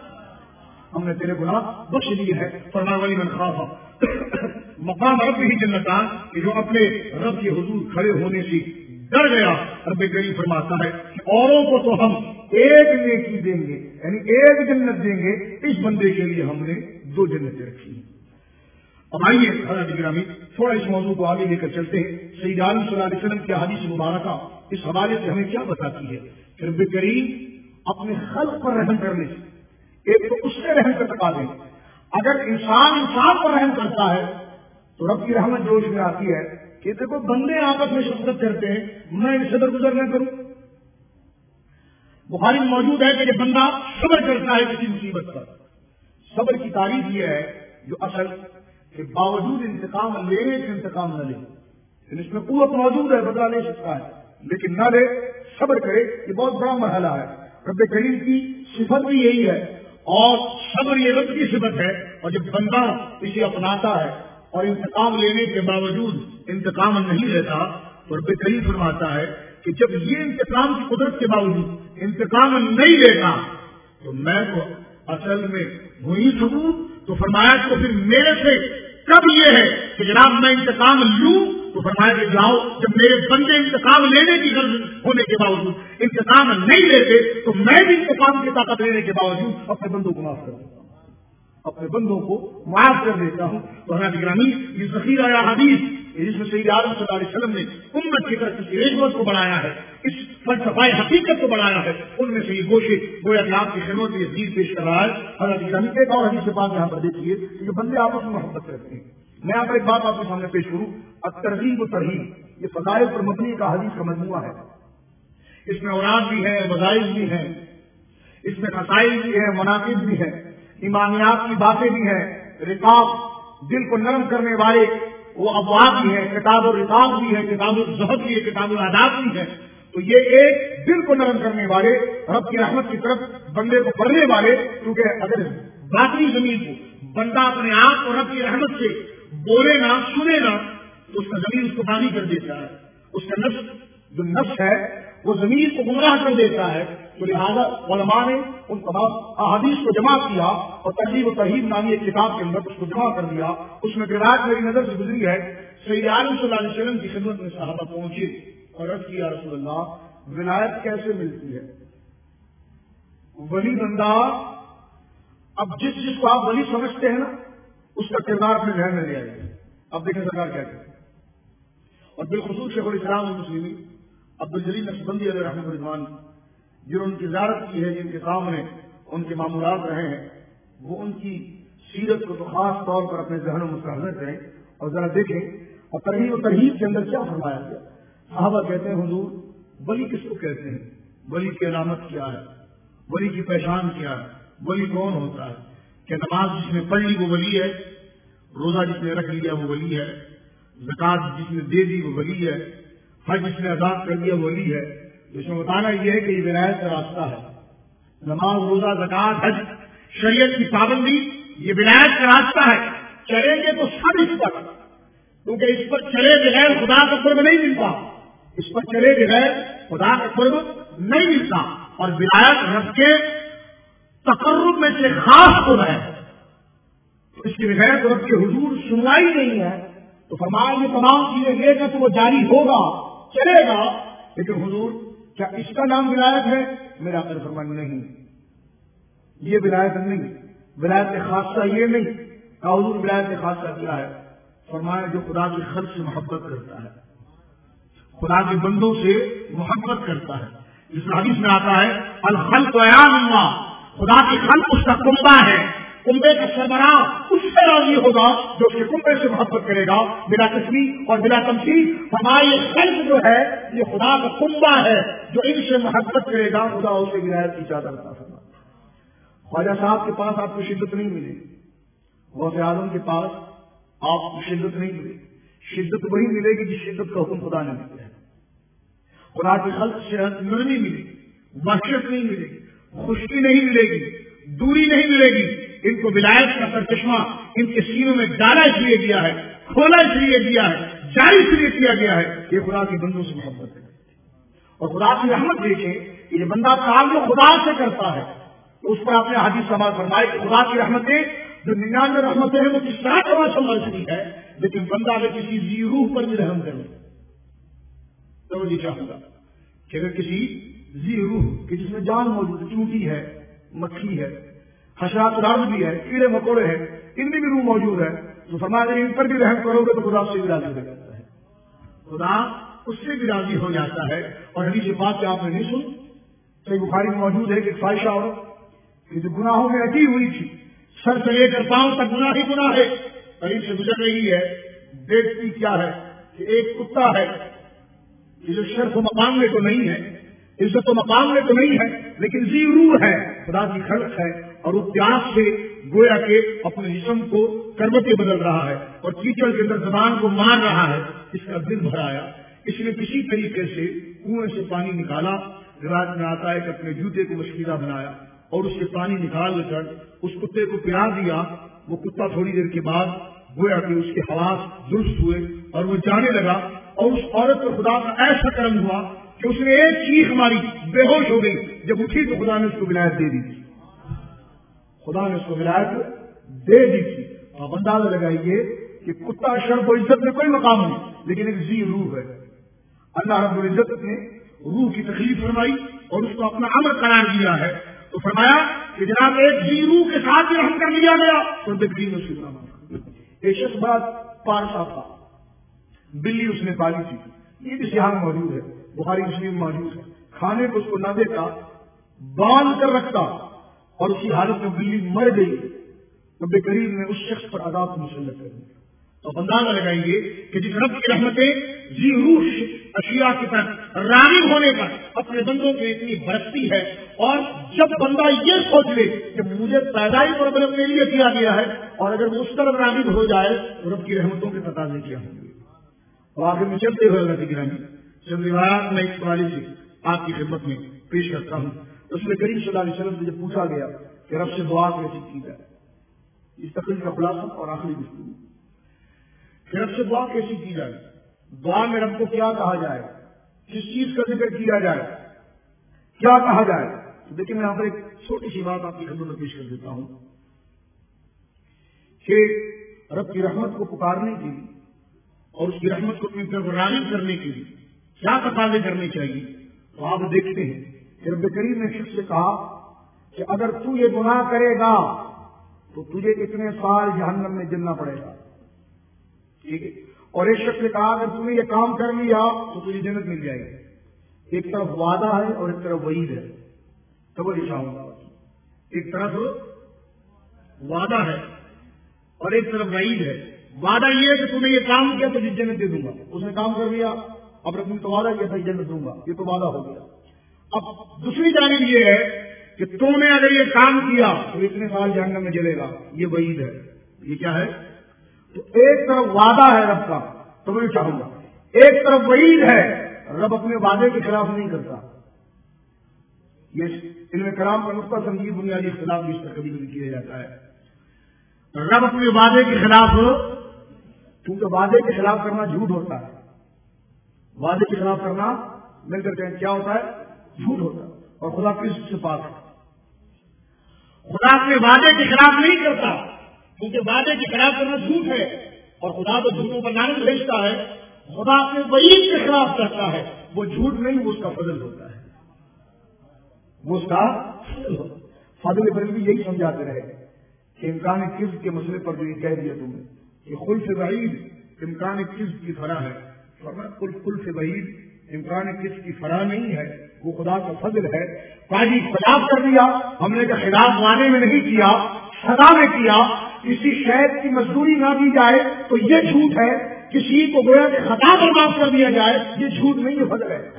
Speaker 4: ہم نے تیرے گناہ بخش دیے ہیں۔ فرمایا ولی من خاف مقام رب ہی جنتان، کہ جو اپنے رب کے حضور کھڑے ہونے سے ڈر گیا، رب کریم فرماتا ہے کہ اوروں کو تو ہم ایک نیکی دیں گے، یعنی ایک جنت دیں گے، اس بندے کے لیے ہم نے دو جنتیں رکھی ہیں۔ اب آئیے حضرت گرامی تھوڑا اس موضوع کو آگے لے کر چلتے ہیں۔ سید عالم صلی اللہ علیہ وسلم کی حدیث مبارکہ اس حوالے سے ہمیں کیا بتاتی ہے کہ رب کریم اپنے خلق پر رحم کرنے سے ایک تو اس سے رحم کا تقاضا ہے، اگر انسان انسان پر رحم کرتا ہے تو رب کی رحمت جوش میں آتی ہے کہ دیکھو بندے آپس میں شفقت کرتے ہیں، میں ان سے درگزر نہ کروں۔ بخاری میں موجود ہے کہ جب بندہ صبر کرتا ہے کسی مصیبت پر، صبر کی تعریف یہ ہے جو اصل کہ باوجود انتقام لینے کے انتقام نہ لے، اس میں قوت موجود ہے، بدلہ لے سکتا ہے لیکن نہ لے، صبر کرے، یہ بہت بڑا مرحلہ ہے۔ رب کریم کی صفت بھی یہی ہے، اور صبر یہ رب کی صفت ہے، اور جب بندہ اسے اپناتا ہے اور انتقام لینے کے باوجود انتقام نہیں لیتا تو رب کریم فرماتا ہے کہ جب یہ انتقام کی قدرت کے باوجود انتقام نہیں لیتا تو میں تو اصل میں وہی سکوں، تو فرمایا تو پھر میرے سے کب یہ ہے کہ جناب میں انتقام لوں، تو فرمایا کہ جاؤ جب میرے بندے انتقام لینے کی غرض ہونے کے باوجود انتقام نہیں لیتے تو میں بھی انتقام کی طاقت لینے کے باوجود اپنے بندوں کو معاف کر دیتا ہوں، اپنے بندوں کو معاف کر دیتا ہوں۔ تو حضرت گرامی یہ ذخیرہ یا حدیث جس میں سید عالم صلی اللہ علیہ وسلم نے امت کی طرف کی رشوت کو بڑھایا ہے، اس فلسفہ حقیقت کو بڑھایا ہے، ان میں سے یہ گوشے گویا کہ آپ کی خدمت میں یہ چیز پیش کر رہا ہے۔ حضرت گرامی ایک اور حدیث سے بات یہاں پر دیکھیے کہ جو بندے آپس میں محبت کرتے ہیں، میں آپ ایک بات آپ کے سامنے پیش کروں، الترغیب و ترہیب یہ فضائل پر مبنی کا حدیث کا مجموعہ ہے، اس میں اوراد بھی ہے، وظائف بھی ہیں، اس میں مسائل بھی ہے، مناقب بھی ہے، ایمانیات کی باتیں بھی ہیں، رقاب دل کو نرم کرنے والے وہ ابواب بھی ہیں، کتاب و رقاب بھی ہے، کتاب الزہد بھی ہے، کتاب الاداب بھی ہے۔ تو یہ ایک دل کو نرم کرنے والے، رب کی رحمت کی طرف بندے کو پڑھنے والے، کیونکہ اگر باطنی زمین کو بندہ اپنے آپ کو رب کی رحمت سے بولے نہ سنے نہ تو اس کا زمین اس کو پانی کر دیتا ہے، اس کا نفس جو نفس ہے وہ زمین کو گمراہ کر دیتا ہے۔ تو لہٰذا علماء نے ان تمام احادیث کو جمع کیا اور ترغیب و ترہیب نامی ایک کتاب کے اندر اس کو جمع کر دیا۔ اس میں روایت میری نظر سے گزری ہے، سید عالم صلی اللہ علیہ وسلم کی خدمت میں صحابہ پہنچے اور عرض کیا رسول اللہ ولایت کیسے ملتی ہے؟ ولی بندہ اب جس جس کو آپ ولی سمجھتے ہیں نا اس کا کردار اپنے ذہن میں لے آئیے۔ اب دیکھیں سرکار کیا کہتے ہیں، اور بالخصوص شیخ الاسلام المسلمین عبدالجلیل نقشبندی علیہ رحمۃ رضوان جنہوں نے ان کی زیارت کی ہے، جن کے سامنے ان کے معمولات رہے ہیں، وہ ان کی سیرت کو تو خاص طور پر اپنے ذہن و مستحضر کریں اور ذرا دیکھیں اور ترغیب و ترہیب کے اندر کیا فرمایا گیا۔ صحابہ کہتے ہیں حضور ولی کس کو کہتے ہیں، ولی کی علامت کیا ہے، ولی کی پہچان کیا ہے، ولی کون ہوتا ہے؟ کہ نماز جس نے پڑھ لی وہ ولی ہے، روزہ جس نے رکھ لیا وہ ولی ہے، زکات جس نے دے دی وہ ولی ہے، حج جس نے ادا کر دیا وہ ولی ہے۔ جس میں بتانا یہ ہے کہ یہ ولایت کا راستہ ہے، نماز روزہ زکات حج شریعت کی پابندی یہ ولایت کا راستہ ہے۔ چلیں گے تو سب اس پر، کیونکہ اس پر چلے بغیر خدا کا قرب نہیں ملتا، اس پر چلے بغیر خدا کا قرب نہیں ملتا، اور ولایت رب کے تقرب میں سے خاص قرب ہے، تو اس کے بغیر رب کے حضور سنوائی نہیں ہے۔ تو فرمایا یہ تمام چیزیں لے کر تو وہ جاری ہوگا، چلے گا، لیکن حضور کیا اس کا نام ولایت ہے؟ میرا آقا فرمایا نہیں، یہ ولایت نہیں، ولایت خاصہ یہ نہیں۔ کہ حضور ولایت خاصہ کیا ہے؟ فرمایا جو خدا کے خلق سے محبت کرتا ہے، خدا کے بندوں سے محبت کرتا ہے۔ جس حدیث میں آتا ہے الخلق عیان اللہ، خدا کے خلق اس کا کنبہ ہے، کنبے کا سربراہ اس سے راضی ہوگا جو اس کے کنبے سے محبت کرے گا بلا تشبیہ اور بلا تمثیل۔ ہمارا یہ خلق جو ہے یہ خدا کا کنبہ ہے، جو ان سے محبت کرے گا خدا اسے ولایت کی چادر عطا فرمائے۔ خواجہ صاحب کے پاس آپ کو شدت نہیں ملے، غوث اعظم کے پاس آپ کو شدت نہیں ملے، شدت وہی ملے گی جس شدت کا حکم خدا نے دیا ہے۔ خدا کی خلق سے نرمی ملے گی، وحشت نہیں ملے گی، خشکی نہیں ملے گی، دوری نہیں ملے گی۔ ان کو ولایت کا سرچشمہ ان کے سینوں میں ڈالا اس لیے دیا ہے، کھولا اس لیے دیا ہے، جاری اس لیے کیا گیا ہے کہ خدا کے بندوں سے محبت ہے۔ اور خدا کی رحمت دیکھیں کہ یہ بندہ تعلق خدا سے کرتا ہے تو اس پر آپ نے حدیث سماعت فرمائی کہ خدا کی رحمتیں جو ننانوے رحمتیں ہیں وہ کس طرح سے سمجھتی ہے، لیکن بندہ اگر کسی ذی روح پر بھی رحم کرے تو یہ چاہوں گا کہ اگر کسی ذی روح کہ جس میں جان موجود، چونٹی ہے، مکھی ہے، حشرات الارض بھی ہے، کیڑے مکوڑے ہیں، ان میں بھی روح موجود ہے، تو فرمایا اگر ان پر بھی رحم کرو گے تو خدا سے بھی راضی ہو جاتا ہے، خدا اس سے بھی راضی ہو جاتا ہے۔ اور حدیث بات کہ آپ نے نہیں سن، صحیح بخاری میں موجود ہے کہ ایک فائشہ عورت کہ جو گناہوں میں اٹی ہوئی تھی، سر سے لے کر پاؤں تک گناہ ہی گناہ ہے، قریب سے گزر رہی ہے، دیکھتی کیا ہے کہ ایک کتا ہے کہ جو شرف و مقام میں تو نہیں ہے، عزت و مقام میں تو نہیں ہے، لیکن ذی روح ہے، خدا کی خلق ہے، اور وہ پیاس سے گویا کہ اپنے جسم کو کربتیں بدل رہا ہے اور کیچڑ کے اندر زبان کو مار رہا ہے۔ اس کا دل بھر آیا، اس نے کسی طریقے سے کنویں سے پانی نکالا، روایت میں آتا ہے کہ اپنے جوتے کو مشکیزہ بنایا اور اس سے پانی نکال کر اس کتے کو پلا دیا۔ وہ کتا تھوڑی دیر کے بعد گویا کہ اس کے حواس درست ہوئے اور وہ جانے لگا، اور اس عورت پر خدا کا ایسا کرم ہوا کہ اس نے ایک چیخ ماری، بے ہوش ہو گئی، جب اٹھی تو خدا نے اس کو ولایت دے دی تھی، خدا نے اس کو ولایت دے دی تھی۔ اور اندازہ لگائیے کہ کتا شرف و عزت میں کوئی مقام نہیں، لیکن ایک ذی روح ہے۔ اللہ رب العزت نے روح کی تکلیف فرمائی اور اس کو اپنا امر قرار دیا ہے، تو فرمایا کہ جناب ایک ذی روح کے ساتھ رحم کر لیا گیا تو بہترین میں اس کی ایک شخص بات پارسا تھا، بلی اس نے پالی تھی، یہ بھی یہاں موجود ہے، بخاری مسلم موجود ہے، کھانے کو اس کو نہ دیتا، باندھ کر رکھتا، اور اسی حالت میں بلی مر گئی، رب کریم نے اس شخص پر عذاب مسلط کر دیا۔ تو اندازہ لگائیے کہ جس رب کی رحمتیں ذی روح اشیاء کی طرح راغب ہونے پر اپنے بندوں کی اتنی برستی ہے، اور جب بندہ یہ سوچ لے کہ مجھے پیدائش پر اپنے لیے کیا گیا ہے، اور اگر وہ اس طرف راغب ہو جائے تو رب کی رحمتوں کے تقاضے کیا ہوں گے۔ اور آخر میں چلتے ہوئے اللہ کی رحمت چند روایات میں اس حوالے سے آپ کی خدمت میں پیش کرتا ہوں۔ اس میں کریم صلی اللہ علیہ وسلم سے جب پوچھا گیا کہ رب سے دعا کیسی کی جائے، اس تقریر کا خلاصہ اور آخری گفتگو کہ رب سے دعا کیسی کی جائے، دعا میں رب کو کیا کہا جائے، کس چیز کا ذکر کیا جائے، کیا کہا جائے۔ تو دیکھیں میں یہاں پر ایک چھوٹی سی بات آپ کی خدمت میں پیش کر دیتا ہوں کہ رب کی رحمت کو پکارنے کے لیے اور اس کی رحمت کو اپنی طرف راغب کرنے کے لیے کیا تقاضے کرنے چاہیے، تو آپ دیکھتے ہیں کہ رب کریم نے شخص سے کہا کہ اگر تو یہ گناہ کرے گا تو تجھے اتنے سال جہنم میں جلنا پڑے گا، ٹھیک ہے، اور ایک شخص نے کہا اگر تم نے یہ کام کر لیا تو تجھے جنت مل جائے گی۔ ایک طرف وعدہ ہے اور ایک طرف وعید ہے. توجہ چاہوں گا. ایک طرف وعدہ ہے اور ایک طرف وعید ہے. وعدہ یہ ہے کہ تم نے یہ کام کیا تو جنت دے دوں گا. اس نے کام کر لیا, اب تم تو وعدہ کیا تھا جنت دوں گا, یہ تو وعدہ ہو گیا. اب دوسری جانب یہ ہے کہ تم نے اگر یہ کام کیا تو اتنے سال جہنم میں جلے گا, یہ وعید ہے. یہ کیا ہے؟ تو ایک طرف وعدہ ہے رب کا, تو میں چاہوں گا, ایک طرف وعید ہے. رب اپنے وعدے کے خلاف نہیں کرتا. یہ علم کلام کا نقطہ سمجھیے, بنیادی اختلاف بھی اس پر کبھی کبھی کیا جاتا ہے. رب اپنے وعدے کے خلاف, کیونکہ وعدے کے خلاف کرنا جھوٹ ہوتا ہے. وعدے کے خلاف کرنا مل کر کہیں کیا ہوتا ہے؟ جھوٹ ہوتا ہے. اور خدا کس سے پاک ہے؟ خدا اپنے وعدے کے خلاف نہیں کرتا, کیونکہ وعدے کے خلاف کرنا جھوٹ ہے, اور خدا تو جھوٹوں پر لعنت بھیجتا ہے. خدا اپنے وعید کے خلاف کرتا ہے, وہ جھوٹ نہیں, وہ اس کا فضل ہوتا ہے. وہ اس کا فضل پر بھی یہی سمجھاتے رہے کہ امکان کذب کے مسئلے پر جو یہ کہہ دیا تم نے کہ خلف بعید امکان کذب کی فرا ہے, خلف بعید امکان کذب کی فرا نہیں ہے, وہ خدا کا فضل ہے. قاضی خلاف کر دیا, ہم نے جو خلاف وعدے میں نہیں کیا سزا میں کیا, کسی شہد کی مزدوری نہ دی جائے تو یہ جھوٹ ہے. کسی کو گویا کہ خطا پر معاف کر دیا جائے, یہ جھوٹ نہیں, یہ فضل ہے.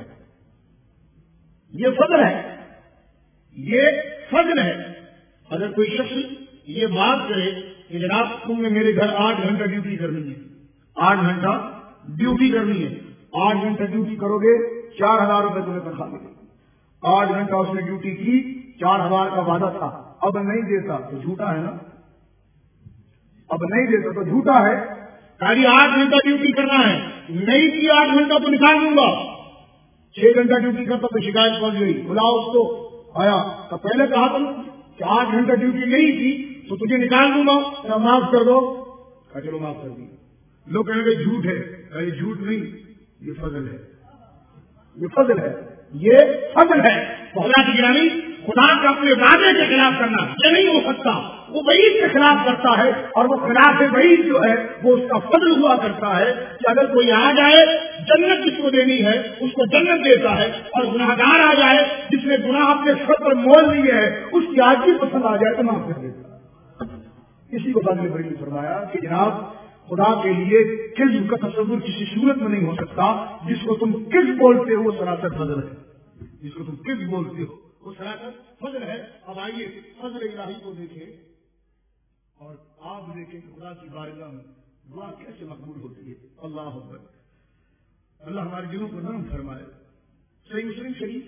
Speaker 4: یہ فضل ہے, یہ فضل ہے. اگر کوئی شخص یہ بات کرے کہ جناب تم نے میرے گھر آٹھ گھنٹہ ڈیوٹی کرنی ہے, آٹھ گھنٹہ ڈیوٹی کرنی ہے, آٹھ گھنٹہ ڈیوٹی کرو گے چار ہزار روپے تمہیں تنخواہ ملے گی. آٹھ گھنٹہ اس نے ڈیوٹی کی, چار ہزار کا وعدہ تھا, اب نہیں دیتا تو جھوٹا ہے نا, اب نہیں دیتا تو جھوٹا ہے. خالی آٹھ گھنٹہ ڈیوٹی کرنا ہے, نہیں کی آٹھ گھنٹہ تو نکال دوں گا. چھ گھنٹہ ڈیوٹی کرتا تو شکایت پہنچ گئی, بلاؤ اس کو, آیا تو پہلے کہا تم کہ آٹھ گھنٹہ ڈیوٹی نہیں کی تو تجھے نکال دوں گا, کیا معاف کر دو, کہا چلو معاف کر دیں. لوگ کہیں گے جھوٹ ہے, یہ جھوٹ نہیں, یہ فضل ہے, یہ فضل ہے, یہ فضل ہے. خدا کی گرامی, خدا کا اپنے وعدے کے خلاف کرنا یہ نہیں ہو سکتا, وہ وعید کے خلاف کرتا ہے, اور وہ خلاف وعید جو ہے وہ اس کا فضل ہوا کرتا ہے کہ اگر کوئی آ جائے جنت جس کو دینی ہے اس کو جنت دیتا ہے, اور گناہگار آ جائے جس نے گناہ اپنے سر پر مول لیے ہے اس کی آجزی پسند آ جائے تو معاف کر دیتا ہے. اسی کو بعد میں بڑی فرمایا کہ جناب خدا کے لیے کذب کا تصور کسی صورت میں نہیں ہو سکتا. جس کو تم کذب بولتے ہو وہ سراسر فضل ہے, جس کو تم کذب بولتے ہو وہ سراسر فضل ہے. اب آئیے فضل الہی کو دیکھیں اور آپ دیکھیں کہ خدا کی بارگاہ میں دعا کیسے مقبول ہوتی ہے. اللہ اکبر, اللہ ہمارے دلوں کو نرم فرمائے. صحیح مسلم شریف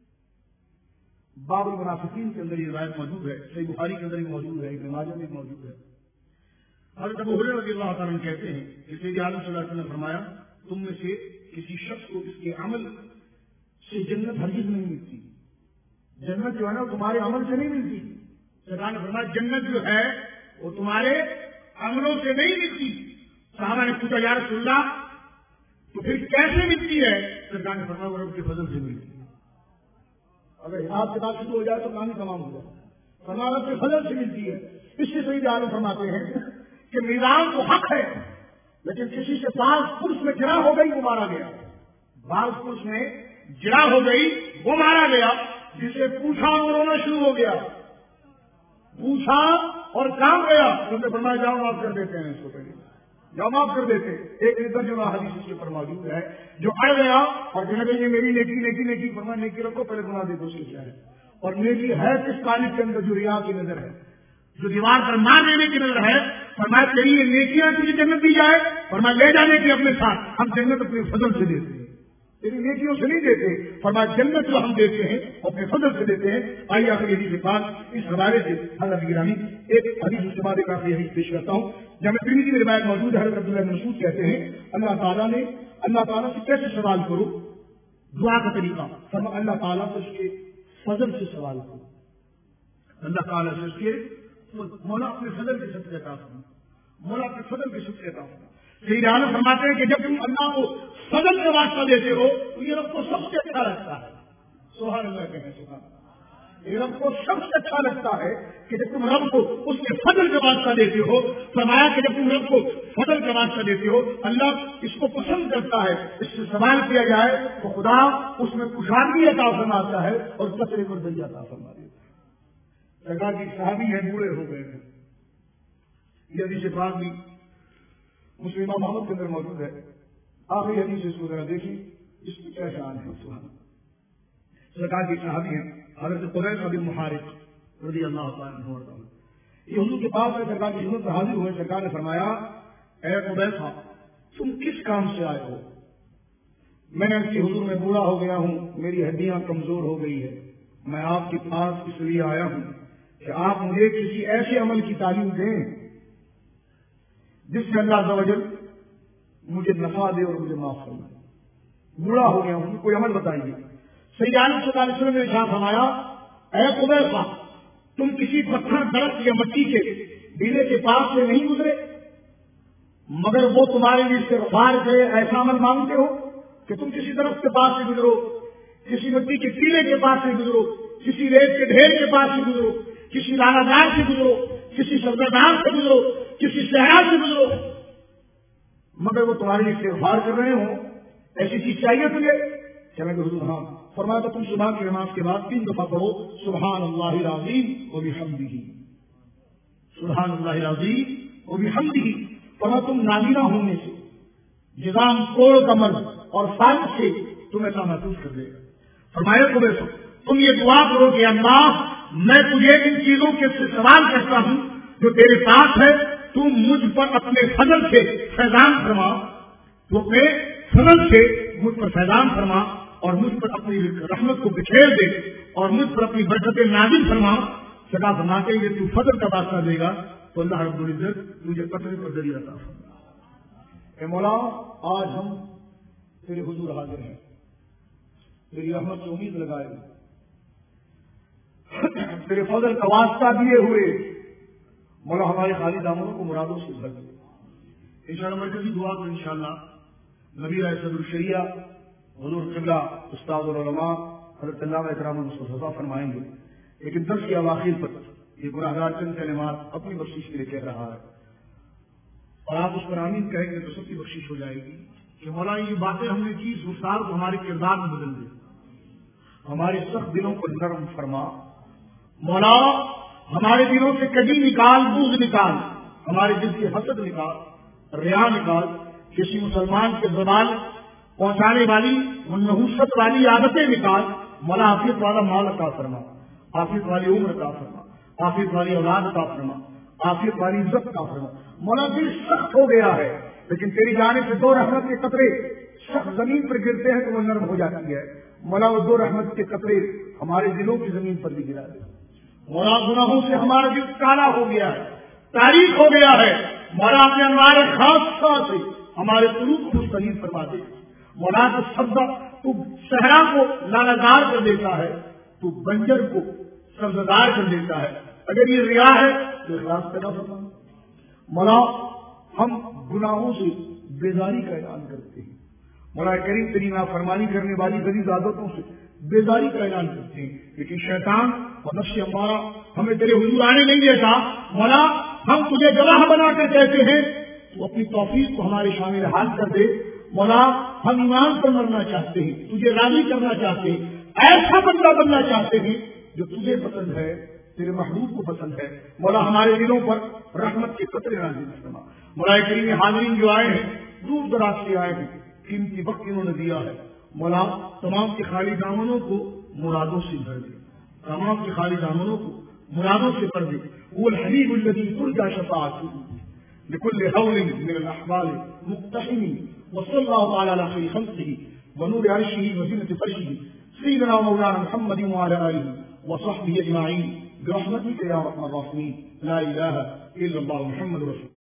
Speaker 4: باب المنافقین کے اندر یہ روایت موجود ہے, صحیح بخاری کے اندر بھی موجود ہے, ابن ماجہ میں موجود ہے. حضرت ابو ہریرہ رضی اللہ تعالیٰ کہتے ہیں کہ سید عالم صلی اللہ علیہ وسلم نے فرمایا تم میں سے کسی شخص کو اس کے عمل سے جنت ہرگز نہیں ملتی. جنت جو ہے نا تمہارے عمل سے نہیں ملتی. سرکار نے فرمایا جنت جو ہے وہ تمہارے عملوں سے نہیں ملتی. صحابہ نے پوچھا یا رسول اللہ تو پھر کیسے ملتی ہے؟ سرکار نے فرمایا وہ رب کے فضل سے ملتی ہے. اگر حساب کتاب شروع ہو جائے تو کام تمام ہو جائے. فرمایا رب کے فضل سے ملتی ہے. اس سے سید عالم فرماتے ہیں کہ میدان تو حق ہے, لیکن کسی سے بعض پرس میں جڑا ہو گئی وہ مارا گیا, بعض پرس میں جڑا ہو گئی وہ مارا گیا. جسے پوچھا وہ رونا شروع ہو گیا, پوچھا اور کام گیا. انہوں نے فرمایا جاؤ معاف کر دیتے ہیں اس کو, پہلے جاؤ معاف کر دیتے. ایک ادھر جو حدیث اس کے اوپر موجود ہے جو اڑ گیا اور کہنے لگے یہ میری نیکی نیکی نیکی فرمایا نیکی رکھو پہلے گناہ دے دو اس کے کیا ہے. اور نیکی ہے کس کالج کے اندر جو ریا کی نظر ہے, جو دیوار پر مار دینے کی نظر ہے. فرمایا تیری یہ نیکیاں تجھے جنت دی جائے, فرمایا لے جانے کی اپنے ساتھ, ہم جنت اپنے فضل سے دیتے ہیں, تیری نیکیوں سے نہیں دیتے. فرمایا جنت جو ہم دیتے ہیں اپنے فضل سے دیتے ہیں. آئیے آخر یہی سے بات اس حوالے سے حضرت گرامی ایک حدیث کے بعد ایک آخری حدیث پیش کرتا ہوں. جامع ترمذی کی روایت موجود ہے. حضرت عبداللہ بن مسعود کہتے ہیں اللہ تعالیٰ نے اللہ تعالیٰ سے کیسے سوال کرو, دعا کا طریقہ فرمایا اللہ تعالیٰ سے اس کے فضل سے سوال کرو. اللہ تعالیٰ سے اس کے مولا اپنے فضل کے سب سے عطا فرما, مولا اپنے فضل کے سب سے عطا فرما. سید عالم فرماتے ہیں کہ جب تم اللہ کو فضل کا واسطہ دیتے ہو تو یہ رب کو سب سے اچھا لگتا ہے. سبحان اللہ کہیں سبحان اللہ. رب کو سب سے اچھا لگتا ہے کہ جب تم رب کو اس کے فضل کا واسطہ دیتے ہو. فرمایا کہ جب تم رب کو فضل کا واسطہ دیتے ہو اللہ اس کو پسند کرتا ہے. اس سے سوال کیا جائے تو خدا اس میں کشادگی عطا فرماتا ہے اور کثرے پر درجہ عطا فرما دیتا ہے. سرکار کی صحابی ہے, بوڑھے ہو گئے ہیں. یہ حدیث پاک بھی مسلم محمد کے اندر موجود ہے. آخری حدیث اس کو ذرا دیکھیں, اس کی کیا شان ہے. سبحان سرکار کی صحابی ہیں حضرت قریش بن محارق رضی اللہ تعالیٰ عنہ. یہ حضور کے پاس ہے, سرکار کی خدمت میں حاضر ہوئے. سرکار نے فرمایا اے قریش تم کس کام سے آئے ہو؟ میں نے کہ حضور میں بوڑھا ہو گیا ہوں, میری ہڈیاں کمزور ہو گئی ہے, میں آپ کے پاس اس لیے آیا ہوں کہ آپ مجھے کسی ایسے عمل کی تعلیم دیں جس سے اللہ عز و جل مجھے نفع دے اور مجھے معاف فرمائے. بوڑھا ہو گیا ہوں, کوئی عمل بتائیے. سید عالم صلی اللہ علیہ وسلم نے ارشاد فرمایا اے قبیصہ تم کسی پتھر درخت یا مٹی کے ڈیلے کے پاس سے نہیں گزرے مگر وہ تمہارے لیے استغفار کرے, ایسا عمل مانگتے ہو کہ تم کسی درخت کے پاس سے گزرو, کسی مٹی کے ٹیلے کے پاس سے گزرو, کسی ریت کے ڈھیر کے پاس سے گزرو, کسی لانا دار سے گزرو, کسی سردار سے گزرو, کسی صحرا سے گزرو مگر وہ تمہارے لیے استغفار کر رہے ہوں. ایسی چیز چاہیے تمہیں؟ چلیں گے حضور ہاں. فرمایا تو تم صبح کی نماز کے بعد تین دفعہ پڑھو سبحان اللہ العظیم و بحمدہ, سبحان اللہ العظیم و بحمدہ. فرمایا تم نابینا ہونے سے, جزام کوڑ کا مرض اور فارغ سے تم ایسا محسوس کر لے گا. فرمایا تو بیسو تم یہ دعا کرو کہ اللہ میں تجھے ان چیزوں کے سے سوال کرتا ہوں جو تیرے پاس ہے, تم مجھ پر اپنے فضل سے فیضان فرما, تو اپنے فضل سے مجھ پر فیضان فرما اور مجھ پر اپنی رحمت کو بکھیر دے اور مجھ پر اپنی برکت نازل فرما. سدا فرما کے یہ تو فضل کا واسطہ دے گا تو اللہ رب العزت تجھے قطرے پر ذریعہ عطا فرما. اے مولا آج ہم تیرے حضور حاضر ہیں, تیری رحمت سے امید لگائے, تیرے فضل کا واسطہ دیے ہوئے مولا ہمارے خالی دامنوں کو مرادوں سے بھر دے. ان شاء اللہ مرکزی دعا کو ان شاء اللہ نبی رائے صدر الشریعہ حضور قبلہ استاد العلماء حضرت علامہ اکرام المصطفیٰ فرمائیں گے. لیکن درس کے اواخر پر یہ گناہگار چند کلمات اپنی بخشش کے لیے کہہ رہا ہے اور آپ اس پر آمین کہیں گے تو سب کی بخشش ہو جائے گی کہ مولا یہ باتیں ہم نے کی گفتار کو ہمارے کردار میں بدل دے, ہمارے سخت دلوں کو نرم فرما. مولا ہمارے دلوں سے کجی نکال, بوجھ نکال, ہمارے دل کی حسد نکال, ریا نکال, کسی مسلمان کے زبان پہنچانے والی منحوست والی عادتیں نکال. مولا عافیت والا مال عطا فرما, عافیت والی عمر عطا فرما, عافیت والی اولاد عطا فرما, عافیت والی عزت عطا فرما. مولا دل سخت ہو گیا ہے لیکن تیری جانب سے دو رحمت کے قطرے سخت زمین پر گرتے ہیں تو وہ نرم ہو جاتی ہے. مولا وہ دو رحمت کے قطرے ہمارے دلوں کی زمین پر بھی گرا دے. مولا گناہوں سے ہمارا دل کالا ہو گیا ہے, تاریخ ہو گیا ہے. مولا اپنے ہمارے خاص سے ہمارے قلوب کو مستنیر فرما دے. مولا تو سبزہ تو صحرا کو لالہدار کر دیتا ہے, تو بنجر کو سبزدار کر دیتا ہے. اگر یہ ریا ہے تو اخلاص پیدا فرما. مولا ہم گناہوں سے بیزاری کا اعلان کرتے ہیں. مولا کریم تیری نافرمانی کرنے والی غلیظ عادتوں سے بیزاری کا اعلان کرتے ہیں, لیکن شیطان اور نفس ہمارا ہمیں تیرے حضور آنے نہیں دیتا. مولا ہم تجھے گواہ بنا کر کہتے ہیں تو اپنی توفیق کو ہمارے شامل حال کر دے. مولا ہم ایمان پر مرنا چاہتے ہیں, تجھے راضی کرنا چاہتے ہیں, ایسا بندہ بننا چاہتے ہیں جو تجھے پسند ہے, تیرے محبوب کو پسند ہے. مولا ہمارے دلوں پر رحمت کے قطرے نازل فرما. مولا کریم حاضرین جو آئے ہیں دور دراز سے آئے ہیں, قیمتی وقت انہوں نے دیا ہے. مولا تمام کے خالی دامنوں کو مرادوں سے بھر دے, تمام کے خالی دامنوں کو مرادوں سے بھر دے. وہ الحبیب الذی ترجى شفاعته لكل هول من الاحوال مقتحم وصلى الله تعالى على خير خلقه ونور عرشه وزينة فرشه سيدنا ومولانا محمد وعلى اله وصحبه اجمعين برحمتك يا ارحم الراحمين. لا اله الا الله محمد رسول